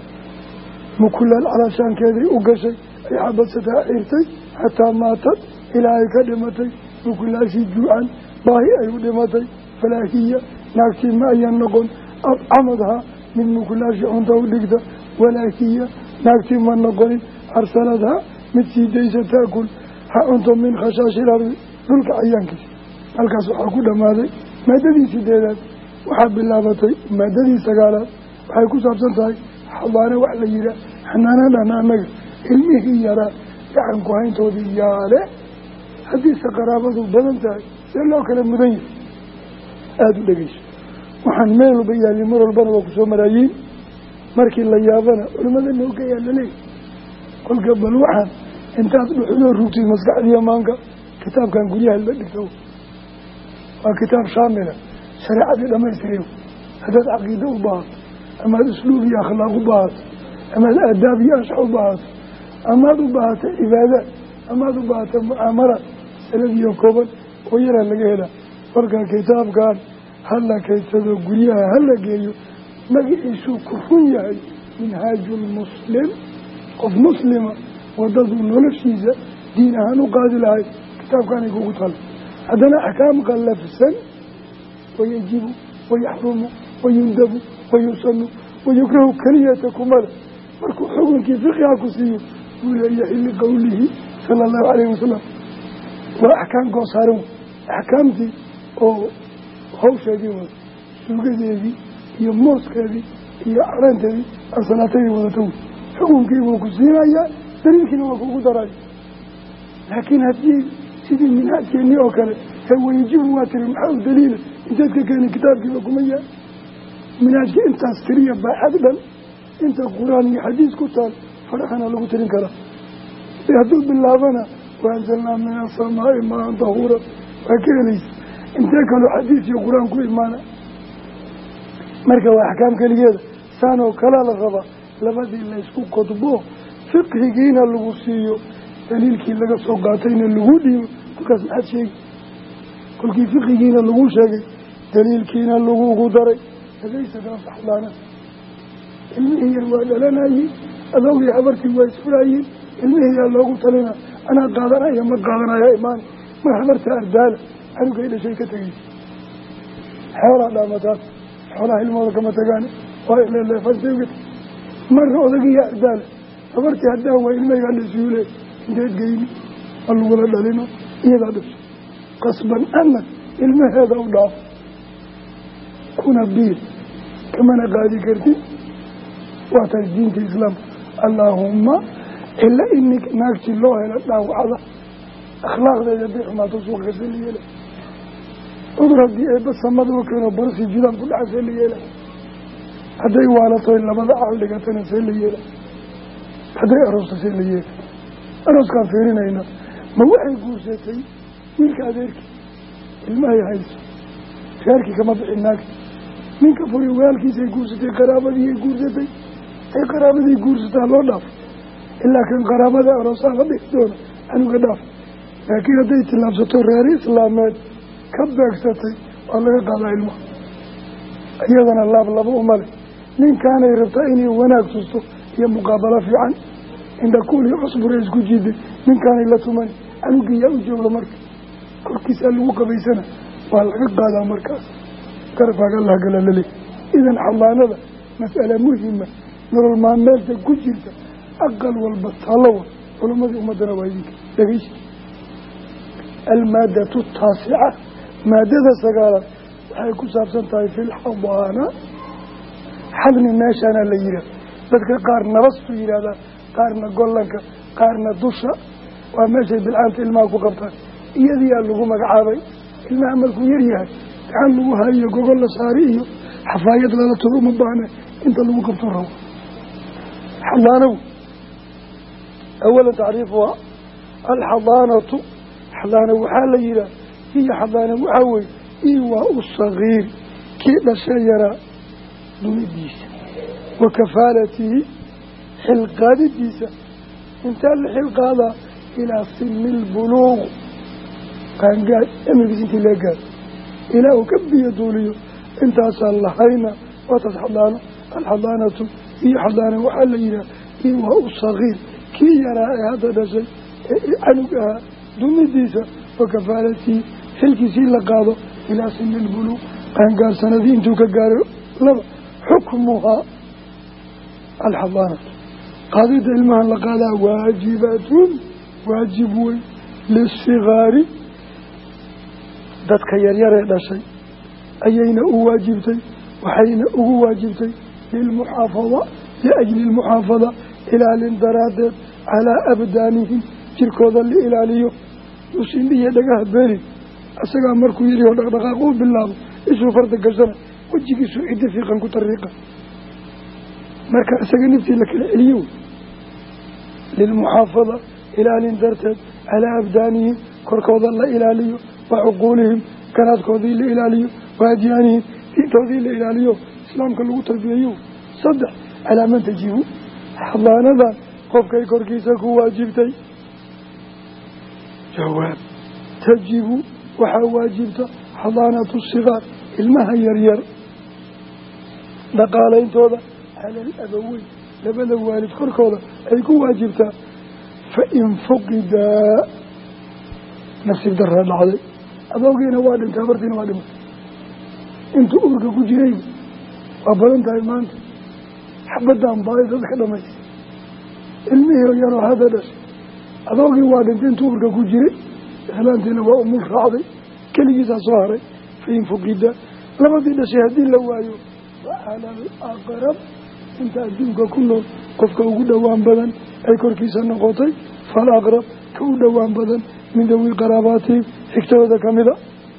A: mukulaal calaashaankeedii u gashay ay xabadsataa xirtay xataa maatad ilaa ay ka dhimatay mukulaashii juucan baahi ay u dhimatay falaa hiya naagtii ma ayan noqon adcamadhaa mid mukulaashii cunta u dhigta walaa hiya naagtii ma noqonin arsaladhaa mid sii daysa taakul ha cunto min khashaashi lardi dhulka cayaankiisa halkaas waxaa ku dhammaaday maadadii sideedaad waxaa bilaabatay maadadii sagaalaad waxay ku saabsan tahay xabaane wax la yihaa xanaanadhana annaga ilmihii yaraa gacanku hayntoodii yaale haddiise qaraabadu badan tahay see loo kala mudan yahay aada u dhegeyso waxaan meel walba yaalli mar walbana waa kusoo maraayiin markii la yaabana culimmada noogayaa laleeyahy kolka bal waxaan intaad dhuxudoo rugtid maskaxdiiya maanka kitaabkan guryaha la dhigto waa kitaab shaamila shareecadii dhamaystirayo haddaad caqiido u baahato amaad usluub iyo akhlaaq u baahato amaad aadaab iyo anshax u baahato amaad u baahato cibaadaad amaad u baahato mucaamalaad saladiyo kooban oo yaraa laga helaa marka kitaabkan hala kaysado guryaha hala geeyo magaciisuu ku run yahay minhaajulmuslim qof muslima wadaduu noloshiisa diin ahaan u qaadi lahay kitaabkaanay kugu talo haddana axkaam qallafsan wayajibu wayaxrumu wayundabu wayusanu wayukrahu keliyata kumale markuu xukunkii fiqiha ku siiyo wuu leeyahay liqowlihi sala allahu calayhi wasalam waa axkaam goosaaran axkaamtii oo hawsheedii wada suugadeedii iyo mooskeedii iyo caranteedii ansalaatadii wadata wey xukunkii buu ku siinayaa daliilkiina waa kuugu daraya laakiin haddii sidii minhaajkeennii oo kale he wayajibu waa tiri maxaa u daliila inteed ka keeni kitaabkiiba kuma yaal minhaajka intaas tiriya baaxad dhan inta qur-aan iyo xadiis ku taal faraxana lagu tirin karaa hadduu bilaabana waanzalnaa min asamaai maan dahuura waa ka helaysa intee kaloo xadiis iyo qur-aan ku imaana marka waa axkaam keligeeda saanoo kalaa la rabaa labadii laysku qodbo fiqhigiina lagu siiyo daliilkii laga soo qaatayna lagu dhiibo kolkaas maxaad sheegi kolkii fiqigiina lagu sheegay daliilkiina lagugu daray laysa kaa saxlaana ilmihii yar waa dhalanayey أذوقي حبرتي ويسفرايين المهي الله تلنا أنا قادنا يا ما قادنا يا إيمان ما حبرت أردال أنا قيل شيء كتير حولا لا متى حولا الموضوع كما تجاني وإلا لا فسيوقت مرة أذوقي يا أردال حبرتي أردال وإلما يقال سيولي جيت قيني الله ولا دلنا إذا دفش قصبا أنا إلما هذا وضعف كنا بير كما نقادي كرتي وتجدين في الإسلام اللهم إلا إنك ناكتي الله إلى الله وعلا أخلاق ذا يبيح ما تسوق غسل يلا أضرب دي بس ما دوكنا برسي جدا كل عسل يلا هذا وعلى طول لما ذا أعلق تنسل يلا هذا أرز تسل يلا أرز كان فيرنا هنا ما وعي قوسيتي ملك أديرك الماء يحيث شاركي كما بعناك من كفر ويالكي سيقوسيتي قرابة دي قوسيتي أي قرابة دي قوسيتي الله ناف إلا كان قرابة دي أرسال غدي دون أنو قداف لكن هذا يتلابسطو رياري إسلامات كبك ستي والله قال علمه أيضا الله بالله أمالي من كان يرتئني وناك تستو هي مقابلة في عن عند كل عصبر يسكو جيدي من كان إلا تماني أنو قيا وجوه مركز كل كيس ألوك بيسنة والله قال مركز كرفا قال الله قال لي إذن حضانا هذا مسألة مهمة نور المعمال تقول جيدة أقل والبطالة ولما ذي أمدنا ويديك لقيش المادة التاسعة مادة سقالة وحيكون سابسان في الحضانة حضن الناس أنا اللي يرى بدك قارنا رصف يرى قارنا قولنك قارنا دوشة وماشي بالعانت الماء وقبطان إيدي اللغو مقعابي الماء عملكو يريها تعلقوها هي قول صاريه حفايد لا تروم مبانا انت اللغو قبطان حضانة أولا تعريفها الحضانة حضانة وحال يرى هي حضانة وحاوي إيواء الصغير كيدا سيرا دون الديسة وكفالته حلقان الديسة انت الحلقان إلى سن البلوغ كان قال أمي بسنتي لا قال إلى وكبي يدولي انت صلحينا وتصحضانه الحضانة هي حضانة وحال يرى إيواء الصغير كي يرى هذا الشيء عنقها دون الديسة وكفالته حلقي سين لقاضه إلى سن البلوغ كان قال سندين توك قالوا لما حكمها الحضانة قضية علمها لقالها واجبات واجبون للصغار ذاتك يرير هذا شيء أيين أواجبتي وحين أواجبتي للمحافظة لأجل المحافظة إلى الاندرادات على أبدانهم تلكوذا لإلاليه يسين لي يدقها بيري أساقا مركو يريه ودقاقوه بالله إسو فردق الزمن وجيك إسو عدة في قنكو طريقة مركا أساقا نفتي لك العليون للمحافظة إلى الاندرادات على أبدانهم كركوذا لإلاليه وعقولهم كانت كوذي لإلاليه وأديانهم في كوذي لإلاليه إسلام كله تربيه صدح على من تجيبه حضانا ذا قف كي كوركيسك واجبتي جواب تجيب وحواجبت حضانة الصغار المها يرير لقالين توضع على الأبوين لمن الوالد كوركوضا أيكو واجبتا فإن فقدا نفسك درها العظيم أبوكينا وادم تابرتين وادم انتو أورك كجريب وابلنت ايمانت حبدان بايد ذلك دميس المهي يرى هذا دس أبوكي وادم انتو أورك كجريب إحلانتنا وأمور راضي كليسا صهري فإن فقدا لما دينا شهدين لوايو وعلى الأقرب انت أدوك كله قفك وقود دوان بدن أي كوركيسا نقوطي فالأقرب كود دوان بدن من ذوي قراباتهم اكتوى ذا كاملة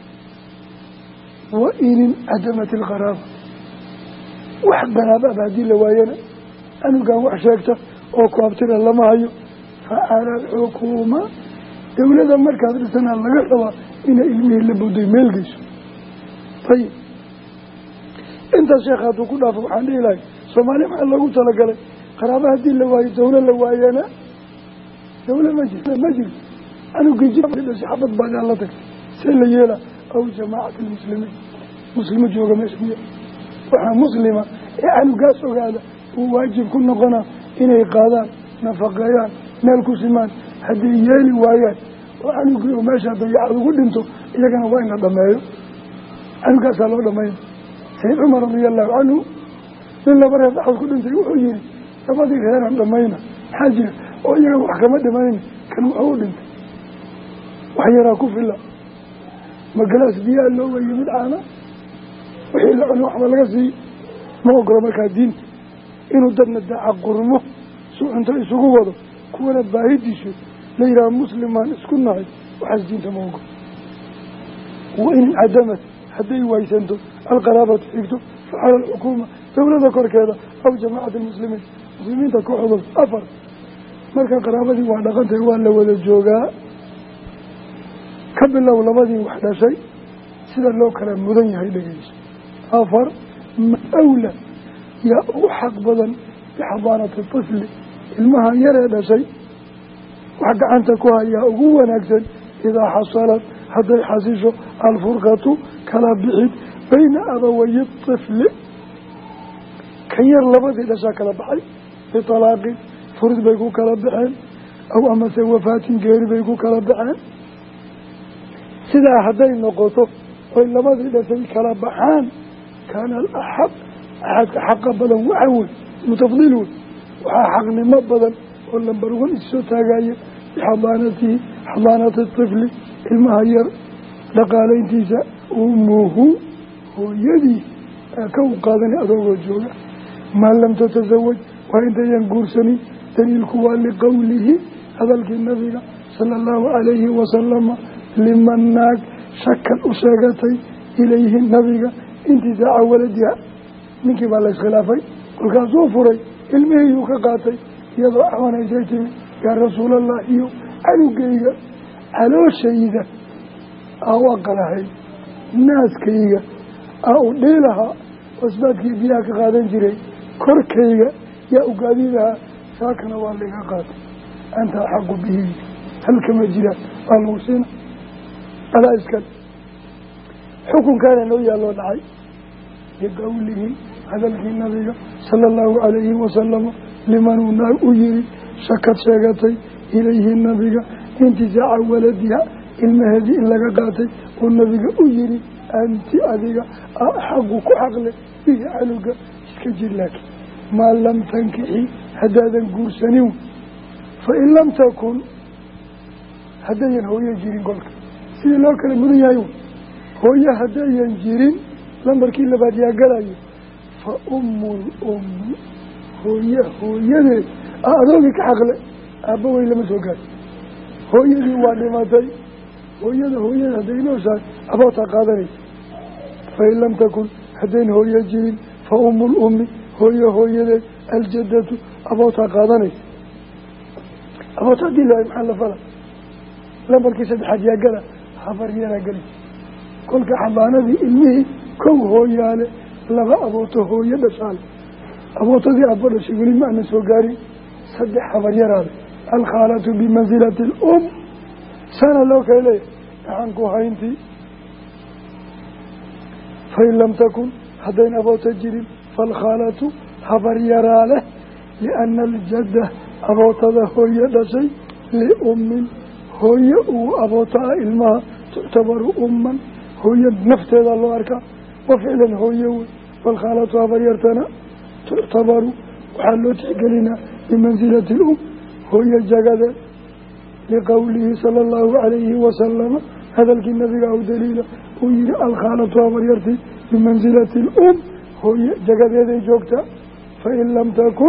A: وإن أدمت القرابة واحد قرابة بعدين لواينا أنو قام وحشاكته وكوابتنا لما هيو فعلى الحكومة دولة مركز رسنا الله يحضر إن إلمه اللي بده يملقش طيب انت شيخات وكنا فوحان إلهي سومالي مع الله قلت لك قرابة هدي اللواي دولة لواينا دولة مجلس مجلس أنا قجيب لدى حبط بعد الله تك سيلا يلا أو جماعة المسلمين مسلمة جوغة مسلمية وحا مسلمة يعني قاسوا هذا وواجب كنا قنا إني قادان نفقيان مالكو سمان هدي يالي وايان وعنو كيو ماشا ضيعوا قدمتو إذا كانوا وين ضمايو عنو كاسالو ضمايو سيد عمر رضي الله عنه لله برا يضحوا قدمتو يوحيين فبدي غيرهم ضماينا حاجة وإياه وحكمة ضماينا كانوا أولنت وحيراكو في الله ما قلاس بيها اللي هو يمد عانا وحيلا عنه أحمد الغسي ما أقرأ مكا دين إنه دبنا الدعاء قرمه سوء انت إسوه وضو كوانا باهديشو ليرا مسلمان اسكنا وحزدين تموقع وإن عدمت حدي وايسانتو القرابة تحيكتو فعلى الحكومة دولة ذكر كذا أو جماعة المسلمين المسلمين تكون حضر أفر مركا قرابة دي واحدة قنته وانا ولا الجوغاء كبل الله لماذا وحدة شيء سيدا الله كلام مدني هاي لقيس أفر أولى يا أحق بدن بحضانة الطفل المها يرى هذا شيء وحق أن تكوها يا أقوى نكسن إذا حصلت حتى يحسسه الفرقة كلا بعيد بين أبوي الطفل كير لبد إذا شاكل بحي بطلاق فرد بيكو كلا بحين أو أما سوفات غير بيكو كلا بحين سيدا حدين نقطه وإن لبد إذا سيكلا بحان كان الأحق أحد حق بلن وعول متفضلون وحقني مبضا ولن برغن السوتاقاية بحضانته حضانة الطفل المهير لقالين تيسا أمه هو يدي كو قادني أدوغ الجوغة ما لم تتزوج وإنت ينقرسني دليل كوان لقوله هذا النبي صلى الله عليه وسلم لمن ناك شكل أساقتي إليه النبي انتزاع ولدها من كبال الخلافي وكان صوفري المهي وكقاتي يضع وانا يسيتمي يا رسول الله إيو أنو كيغا ألو شيدا أو أقلهي ناس كيغا أو ديلها واسباتك بياك قادن جري كور كيغا يا أقاديلها ساكن والي قاتي أنت أحق به هل كما جرى الموسين ألا إسكال حكم كان نويا الله دعي بقوله هذا النبي صلى الله عليه وسلم لمن نار أجري شكت شاكتي إليه النبي انتزاع ولدها المهدي إلا قاتي والنبي أجري أنت أذيك أحقك حقلك به علوك اسكجر لك ما لم تنكحي هدادا قرسنيو فإن لم تكن هدايا هو يجرين قولك سيدي الله كلمة يايون هو هدايا يجرين لنبركي لبعد يقلعي فأم الأم هو هو يدي أعطوك حقلك أبوي لما سوكات هو يدي وعلي ماتي هو يدي هو يدي هدين وسان أبوتا قادري فإن لم تكن هدين هو يجرين فأم الأم هو هو يدي الجدة أبوتا قادري أبوتا دي الله محل فلا لنبركي سد حاج يقلع حفر ينا قلي كلك حضانا دي إلمه كو هو يالي لغا أبوته هو يدسال أبوته دي أبوته شغلي معنى سوغاري صدح حفر يرال الخالة بمنزلة الأم سنة لو كيلي عنكو هاينتي فإن لم تكن هدين أبوته جرين فالخالة حفر يراله لأن الجدة أبوته هو يدسي لأم هو يأو أبوته إلمها تعتبر أما هو ينفت هذا الله أركا وفعلا هو يوي والخالة أبريرتنا تعتبر وحلو تحقلنا بمنزلة الأم هو يجاقد لقوله صلى الله عليه وسلم هذا النبي أو دليل ويرى الخالة أبريرتي بمنزلة الأم هو يجاقد هذا جوكتا فإن لم تكن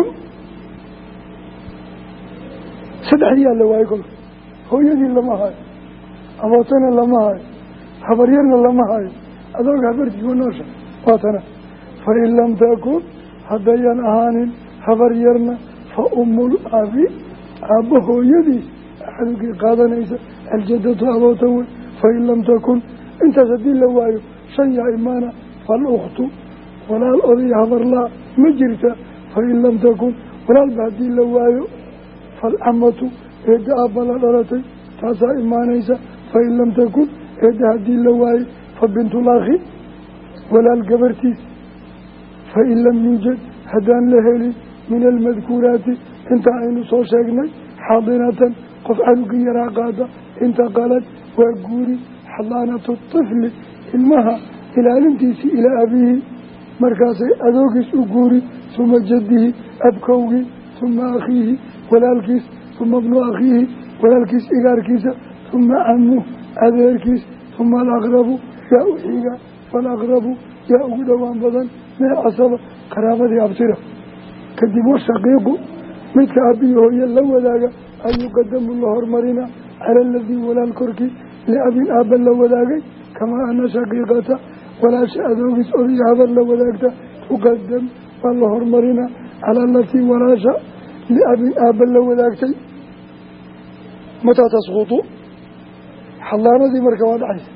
A: سدحيا لو يقول هو يجي لما هاي أبوتنا لما هاي حبريرنا لما هاي أدوك حبرتي ونوشا واتنا فإن لم تكن هديان أهان حبريرنا فأم الأبي أبوه يدي أحدك قادنيسا الجدة أبوته فإن لم تكن انت سدين لوايو شيء إيمانا فالأخت ولا الأضي حضر لا مجرتا فإن لم تكن ولا البعدين لوايو فالعمة إذا أبلا لرتي تاسا إيمانيسا فإن لم تكن إذا هدين لواي فبنت الأخي ولا القبرتيس فإن لم يوجد هدان لهلي من المذكورات انت عينو سو شاقني حاضنة قف عنك يرى قادة انت قالت وقوري حضانة الطفل المها إلى الانتيسي إلى أبيه مركزي أذوكس أقوري ثم جده أبكوه ثم أخيه ولالكيس ثم ابن أخيه ولالكيس إغاركيس ثم عمه أذيركيس ثم الأغرب يا أحيغا فالأغرب يا أقدوان بدن من العصبة قرابة أبصره كذبوا الشقيق مثل أبيه يلو ذاك أن يقدم الله مرنا على الذي ولا الكركي لأبي أب لو ذاك كما أن شقيقته ولا شأذوك سؤالي هذا لو ذاك تقدم والله مرنا على التي ولا شاء لأبي أب لو ذاك متى تسقط حلانة دي مركوان عيس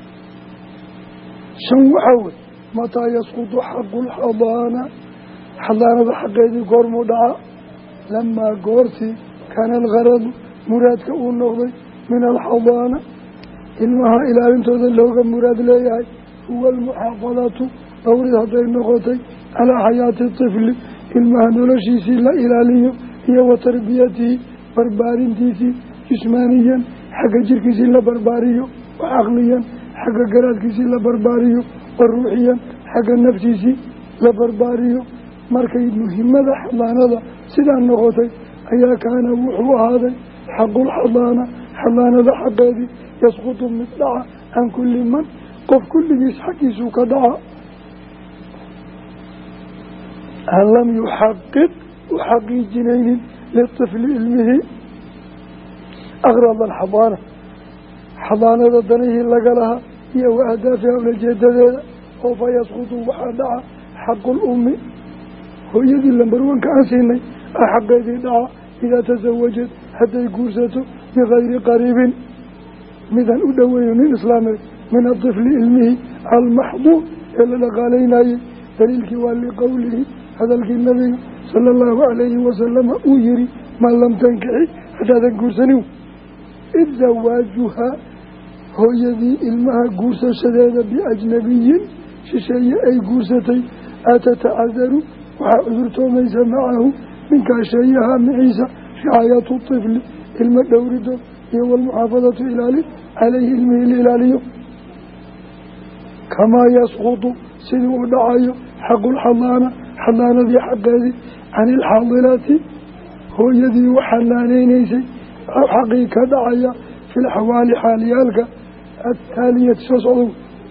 A: شنو حول متى يسقط حق الحضانة حضانة حقيدي قور مدعى لما قورتي كان الغرض مرادك النغضي من الحضانة إنها إلى أن تذلوك مراد ليهي هو المحافظة أورد هذه النغطي على حياة الطفل إنها نلشيسي لا إلاليه هي وتربيته بربارنتيسي جسمانيا حق جركسي لا برباريه وعقليا حق قرادكسي لا برباريه وروحيا حق النفسيسي لا برباريه markay muhiimada xalaanada sida noqotay ayaa kaana wuxuu ahaaday xaqul xalaana xalaanada xaqeedii yasqutu mid dhaca can kulli man qof kulligiis xaqiisu ka dhaca an lam yuxaqiq u xaqiijinaynin liطifli ilmihi agrad alxadaana xadaanada danihii laga lahaa iyo wa ahdaafiha ulajeedadeeda oo fa yasqutu waxaa dhaca xaqul ummi هويدي لمبروان كأنسيني أحقيدي دعا إذا تزوجت حتى يقورسته بغير قريب مذن أدوي من إسلام من الطفل علمه المحظوظ إلا لقالينا دليل والي قوله هذا النبي صلى الله عليه وسلم أجري من لم تنكحي حتى تقورسنه إذ زواجها هويدي علمها قورسة شدادة بأجنبي ششي أي قورستي أتتعذر وعذرته ليس معه من كاشيها معيسى رعاية الطفل المدورد هو المحافظة إلالي عليه المه الإلالي كما يسقط سنو دعاية حق الحضانة حضانة ذي حق ذي عن الحاضنات هو يدي وحلانينيسي أو حقيقة دعاية في الحوالي حاليالك التالية سصعود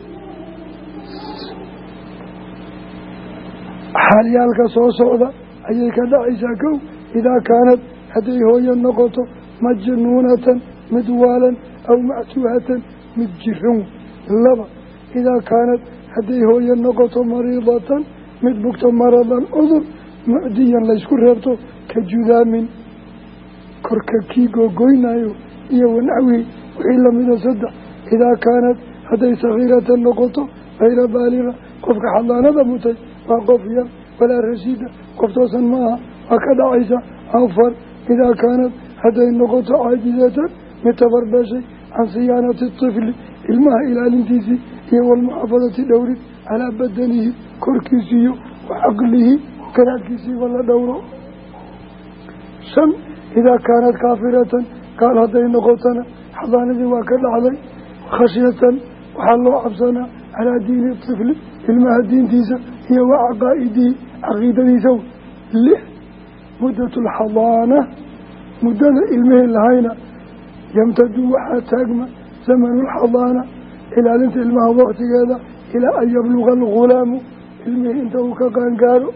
A: حاليالك سو سودا أي كذا عيساكو إذا كانت هذه هي النقطة مجنونة مدوالا أو معتوهة متجفون لبا إذا كانت هذه هي النقطة مريضة مدبكت مرضا أذر معديا لا يشكر ربطه كجذام كرككيكو قوينايو إيو نعوي وإلا من صدق إذا كانت هذه صغيرة النقطة غير بالغة قفك حضانة متي وقفيا ولا رشيدة قفتوسا معها وكذا عيسى أوفر إذا كانت هذه النقطة عاجزة متبربشي عن صيانة الطفل الماء إلى الانتيسي هي والمحافظة دوري على بدنه كركيسي وعقله وكراكيسي ولا دوره شن إذا كانت كافرة قال هذه النقطة حضانة وكذا علي خشية وحلوا عبسنا على دين الطفل الماء الدين تيسا هي وعقائدي عقيدة سو لح مدة الحضانة مدة علمه الهينة يمتد وحتى زمن الحضانة إلى أن علمه وقت هذا إلى أن يبلغ الغلام علمه انتهى كقانقاره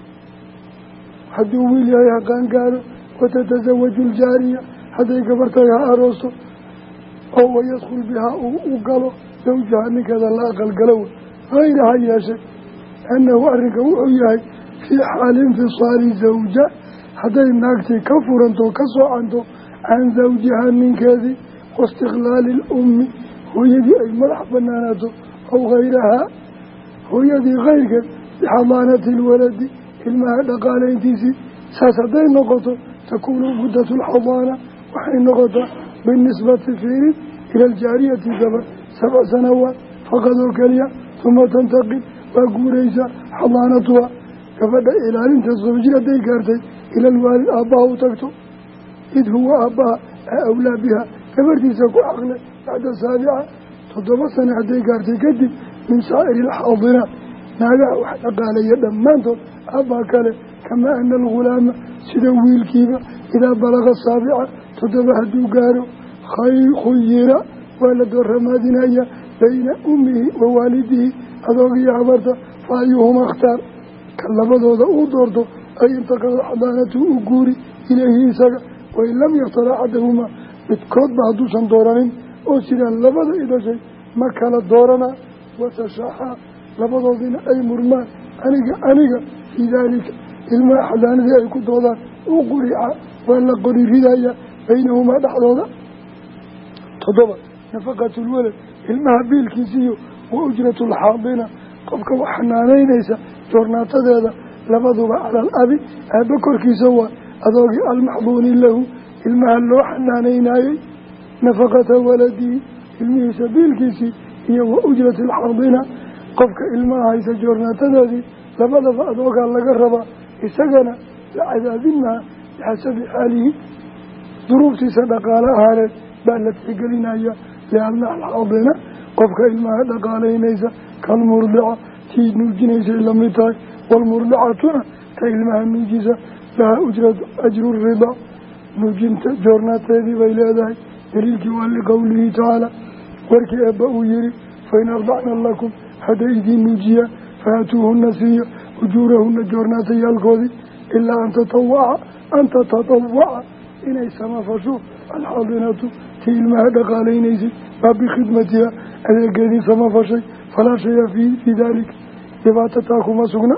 A: حد ويليها قانقاره وتتزوج الجارية حتى يكبرتها أروسه أو يدخل بها وقاله زوجها أنك هذا لا أقل قلوه غير هيا شيء أنه أرك وعياه في حال انفصال زوجة حتى الناكتي كفرا وكسوا عنده عن زوجها من كذي واستغلال الأم هو يدي أي ملح بناناته أو غيرها هو يدي غيرك بحضانة الولد الماء دقالين تيسي ساسدين نقطة تكون مدة الحضانة وحين نقطة بالنسبة فيه إلى الجارية زمن سبع سنوات فقد الكلية ثم تنتقل وقوريسا حضانتها كفدا إلى أن تصبجل ديكارتي إلى الوالد أباه تكتب إذ هو أباه أولى بها كبرتي سكو عقله بعد سابعة تضرب سنة عدي قارتي قدم من سائر الحاضرات ناقع وحتى قال يدمانته أبا كله كما أن الغلام سدوي الكيبة إذا بلغ السابعة تضرب هدو قارو خير خيرا ولد الرمادنا بين أمه ووالده أذوقي عبرته فأيهما اختار كلمته ذا أودورته أي انتقل حضانته أقوري إليه سقى وإن لم يختار أحدهما اتكود بعضوسا دورانين أوسنا لبدا إذا شيء ما كان دورنا وتشاحا لبدا ذين أي مرمان أنيقا أنيقا في ذلك الماء حضانة ذي أيكو دوران أقوريعا وإلا قري ردايا بينهما دحضوضا تضبط نفقة الولد الماء بالكيسيو وأجرة الحاضنة قفك وحنانين إيسا جورناتا ذا لبضوا على الأبي أبكر كيسوا أذوقي المحضون له الماء اللو حنانين أي نفقة ولدي الماء سبيل كيسي هي وأجرة الحاضنة قفك الماء إيسا جورناتا ذا لبضوا أذوقي الله قربا إساقنا لعذابنا بحسب حاله ظروف صدق على هذا بألت حقلنا لأن الحاضنة قفك الماء دقالين إيسا كالمرضعة تيد نوجينيسا لمتاي والمرضعة كالماء النوجيسا لها أجرة أجر الرضا نوجينت جورنات هذه وإلى دليلك ولقوله تعالى وركي أبأوا يري فإن أرضعنا لكم هذا إذن نوجيا فأتوهن سيا أجورهن جورنات يالكوذي إلا أن تطوع أن تتطوع إن إسما فشوف الحاضنة تيلمها دقالين إيسا بخدمتها أذا قدي سما فشي فلا شيء في, في ذلك يباتتاكم سغنا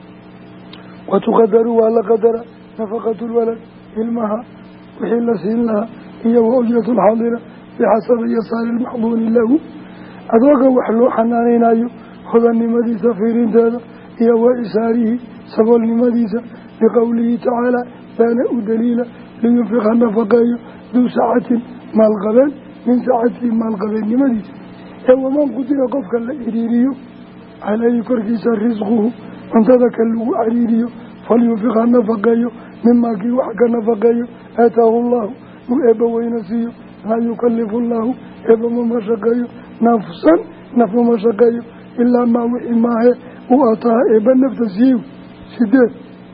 A: وتقدروا على قدر نفقة الولد علمها وحل سيلها هي وأجرة الحاضرة بحسب يسار المحضون له أدوك وحلو حنانين أيو خذ النمدي سفيرين هذا هي وإساره سبل النمديسة لقوله تعالى بانأ دليلا لينفق النفقاء ذو ساعة مع الغبان من ساعته مع الغبان النمديسة ومن قدر قفك الإريري عليه كركيس رزقه وانتذك اللغو عريري فلينفق النفقاء مما كي وحك النفقاء آتاه الله وإبا وينسيه لا يكلف الله إبا ممشقاء نفسا نفس مشقاء إلا ما وحي معه وأطاه إبا نفسيه سيدات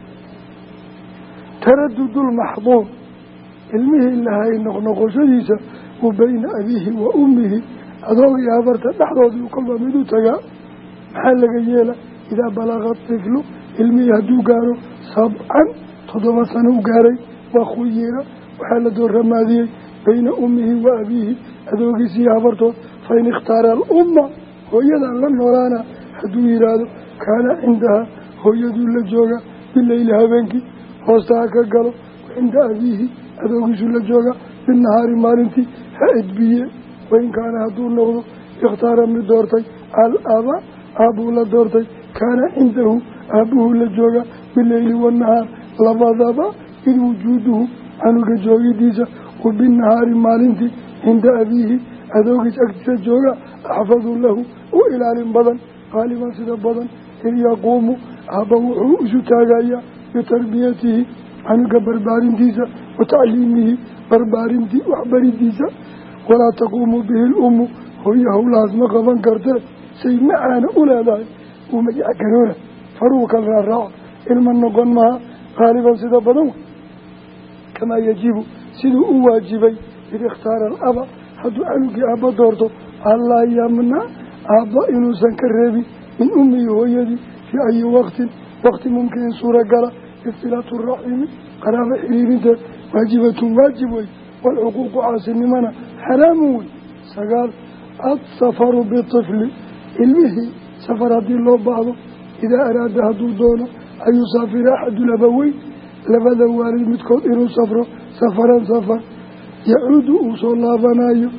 A: تردد المحضور علمه إلا هاي نقنقشيسة وبين أبيه وأمه أدوغي أبرت نحضر يقلب مدو تقا محل قيلة إذا بلغ الطفل علمي هدو قارو سبعا تضم سنو قاري وخيرا وحال دور رمادي بين أمه وأبيه أدوغي سي أبرتو فإن اختار الأمة هو يدان لن نورانا هدو يرادو كان عندها هو يدو لجوغا بالليل هبنكي فاستاكا قالوا وعند أبيه أدوغي سو لجوغا بالنهار مالنتي هائد بيه وإن كان هدو النغضو يختار من دورتي الأبا أبو لدورتي كان عنده أبوه لجوغا بالليل والنهار لبضبا إذ وجوده عنو جوغي ديسا وبالنهار مالنتي عند أبيه أدوغي سكتس جوغا أحفظ له وإلى البضن غالبا سيدا بضن إذ يقوم أبوه أستاغايا بتربيته عنو بربارين ديسا وتعليمه بربارين دي وحبرين ديسا ولا تقوم به الأم هي هو لازم قبان كرته سي معانا أولا ذاي ومجع كنونا فروك الرراع علما نقن معها غالبا سيدا بدون كما يجب سيدو أواجبي إذا اختار الأبا حدو عنك أبا دورته الله يامنا أبا إنوسا كالربي من أمي ويدي في أي وقت وقت ممكن صورة قرأ اختلاط الرحيم قرابة حريرته واجبة واجبة والعقوق عاصم منا حرام سقال السفر بالطفل إلمه سفر هذه الله بعضه إذا أراد هدو دونه أن يسافر أحد الأبوين لبدا والد متكون إنه سفره سفرا سفر يعود أوصل الله بنايه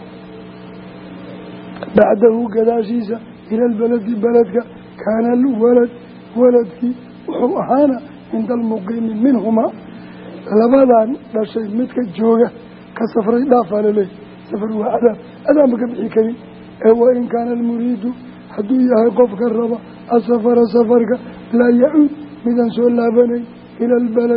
A: بعده قداشيسا إلى البلد بلدك كان الولد ولدك وحوانا عند المقيم منهما لبدا لا شيء متك جوجة كسفر إضافة لليه سفر وعذاب هذا ما كان حكي وإن كان المريد حدوية قفك الربا السفر سفرك لا يعود مدن سؤال بني إلى البلد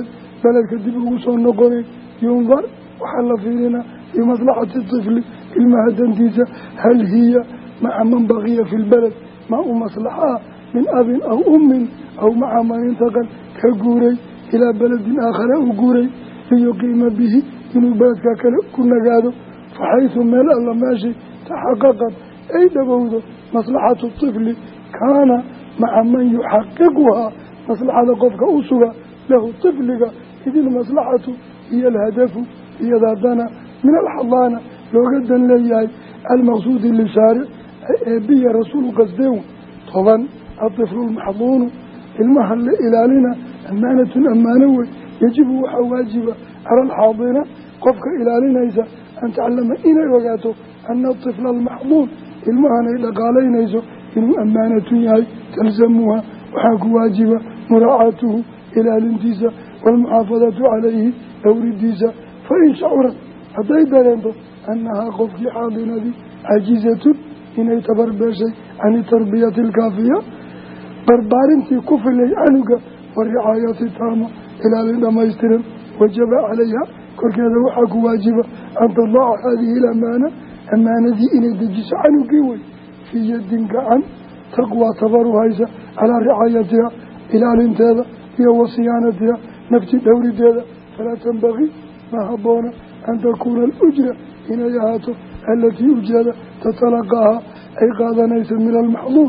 A: بلد كدب وصول نقري ينظر وحل فينا في مصلحة الطفل المهدن ديزة هل هي مع من بغي في البلد مع مصلحة من أب أو أم أو مع من انتقل كقوري إلى بلد آخر أو قوري ليقيم به إنه بلد كنا قادوا فحيث مال الله ماشي تحققت أي دبوده مصلحة الطفل كان مع من يحققها مصلحة قفك أسوة له الطفل إذ المصلحة هي الهدف هي ذاتنا من الحضانة لو قدن لي المقصود اللي شارع به رسول قصده طبعا الطفل المحضون المحل إلى لنا أمانة أمانوي يجب وحواجب على الحاضنة قفك إلى لنا إذا أن تعلم إلى وقاته أن الطفل المحضون المهنة إلى قالين إذا إنه أمانة ياي تلزمها وحاك واجب مراعاته إلى الانتزاع والمحافظة عليه أو رديسة فإن شعرت حتى يدرنته أنها قفك حاضنة دي عجيزة إن يتبر بشيء عن التربية الكافية بربارنتي كفل عنك والرعاية التامة إلى لما يستلم وجب عليها كل كذا وحاك واجب أن تضع هذه الأمانة أمانة دي إن يدجس عنك في يدك عن تقوى تبرها على رعايتها إلى الانتهاء هي وصيانتها نفس دور هذا فلا تنبغي ما هبونا أن تكون الأجرة إن يهاته التي أجرة تتلقاها أي قاد نيس من المحظون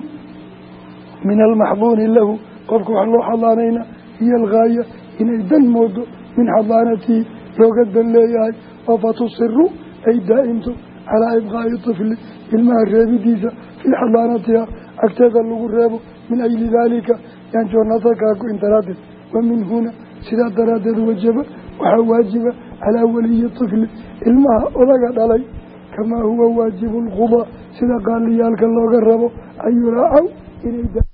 A: من المحظون له قفك وحلو حضانينا هي الغاية إن يدن موضوع من حضانته لو قد ليهاي وفتصر أي دائمته على إبغاء الطفل الماء الرابي ديسة في حضانتها أكتاد اللغراب من أجل ذلك ينجو نظرك أكو انترادت ومن هنا سيدا ترادت وجب وحواجب على ولي الطفل الماء أضغط علي كما هو واجب الغضاء سيدا قال لي يالك الله قربه أن يراعوا إليه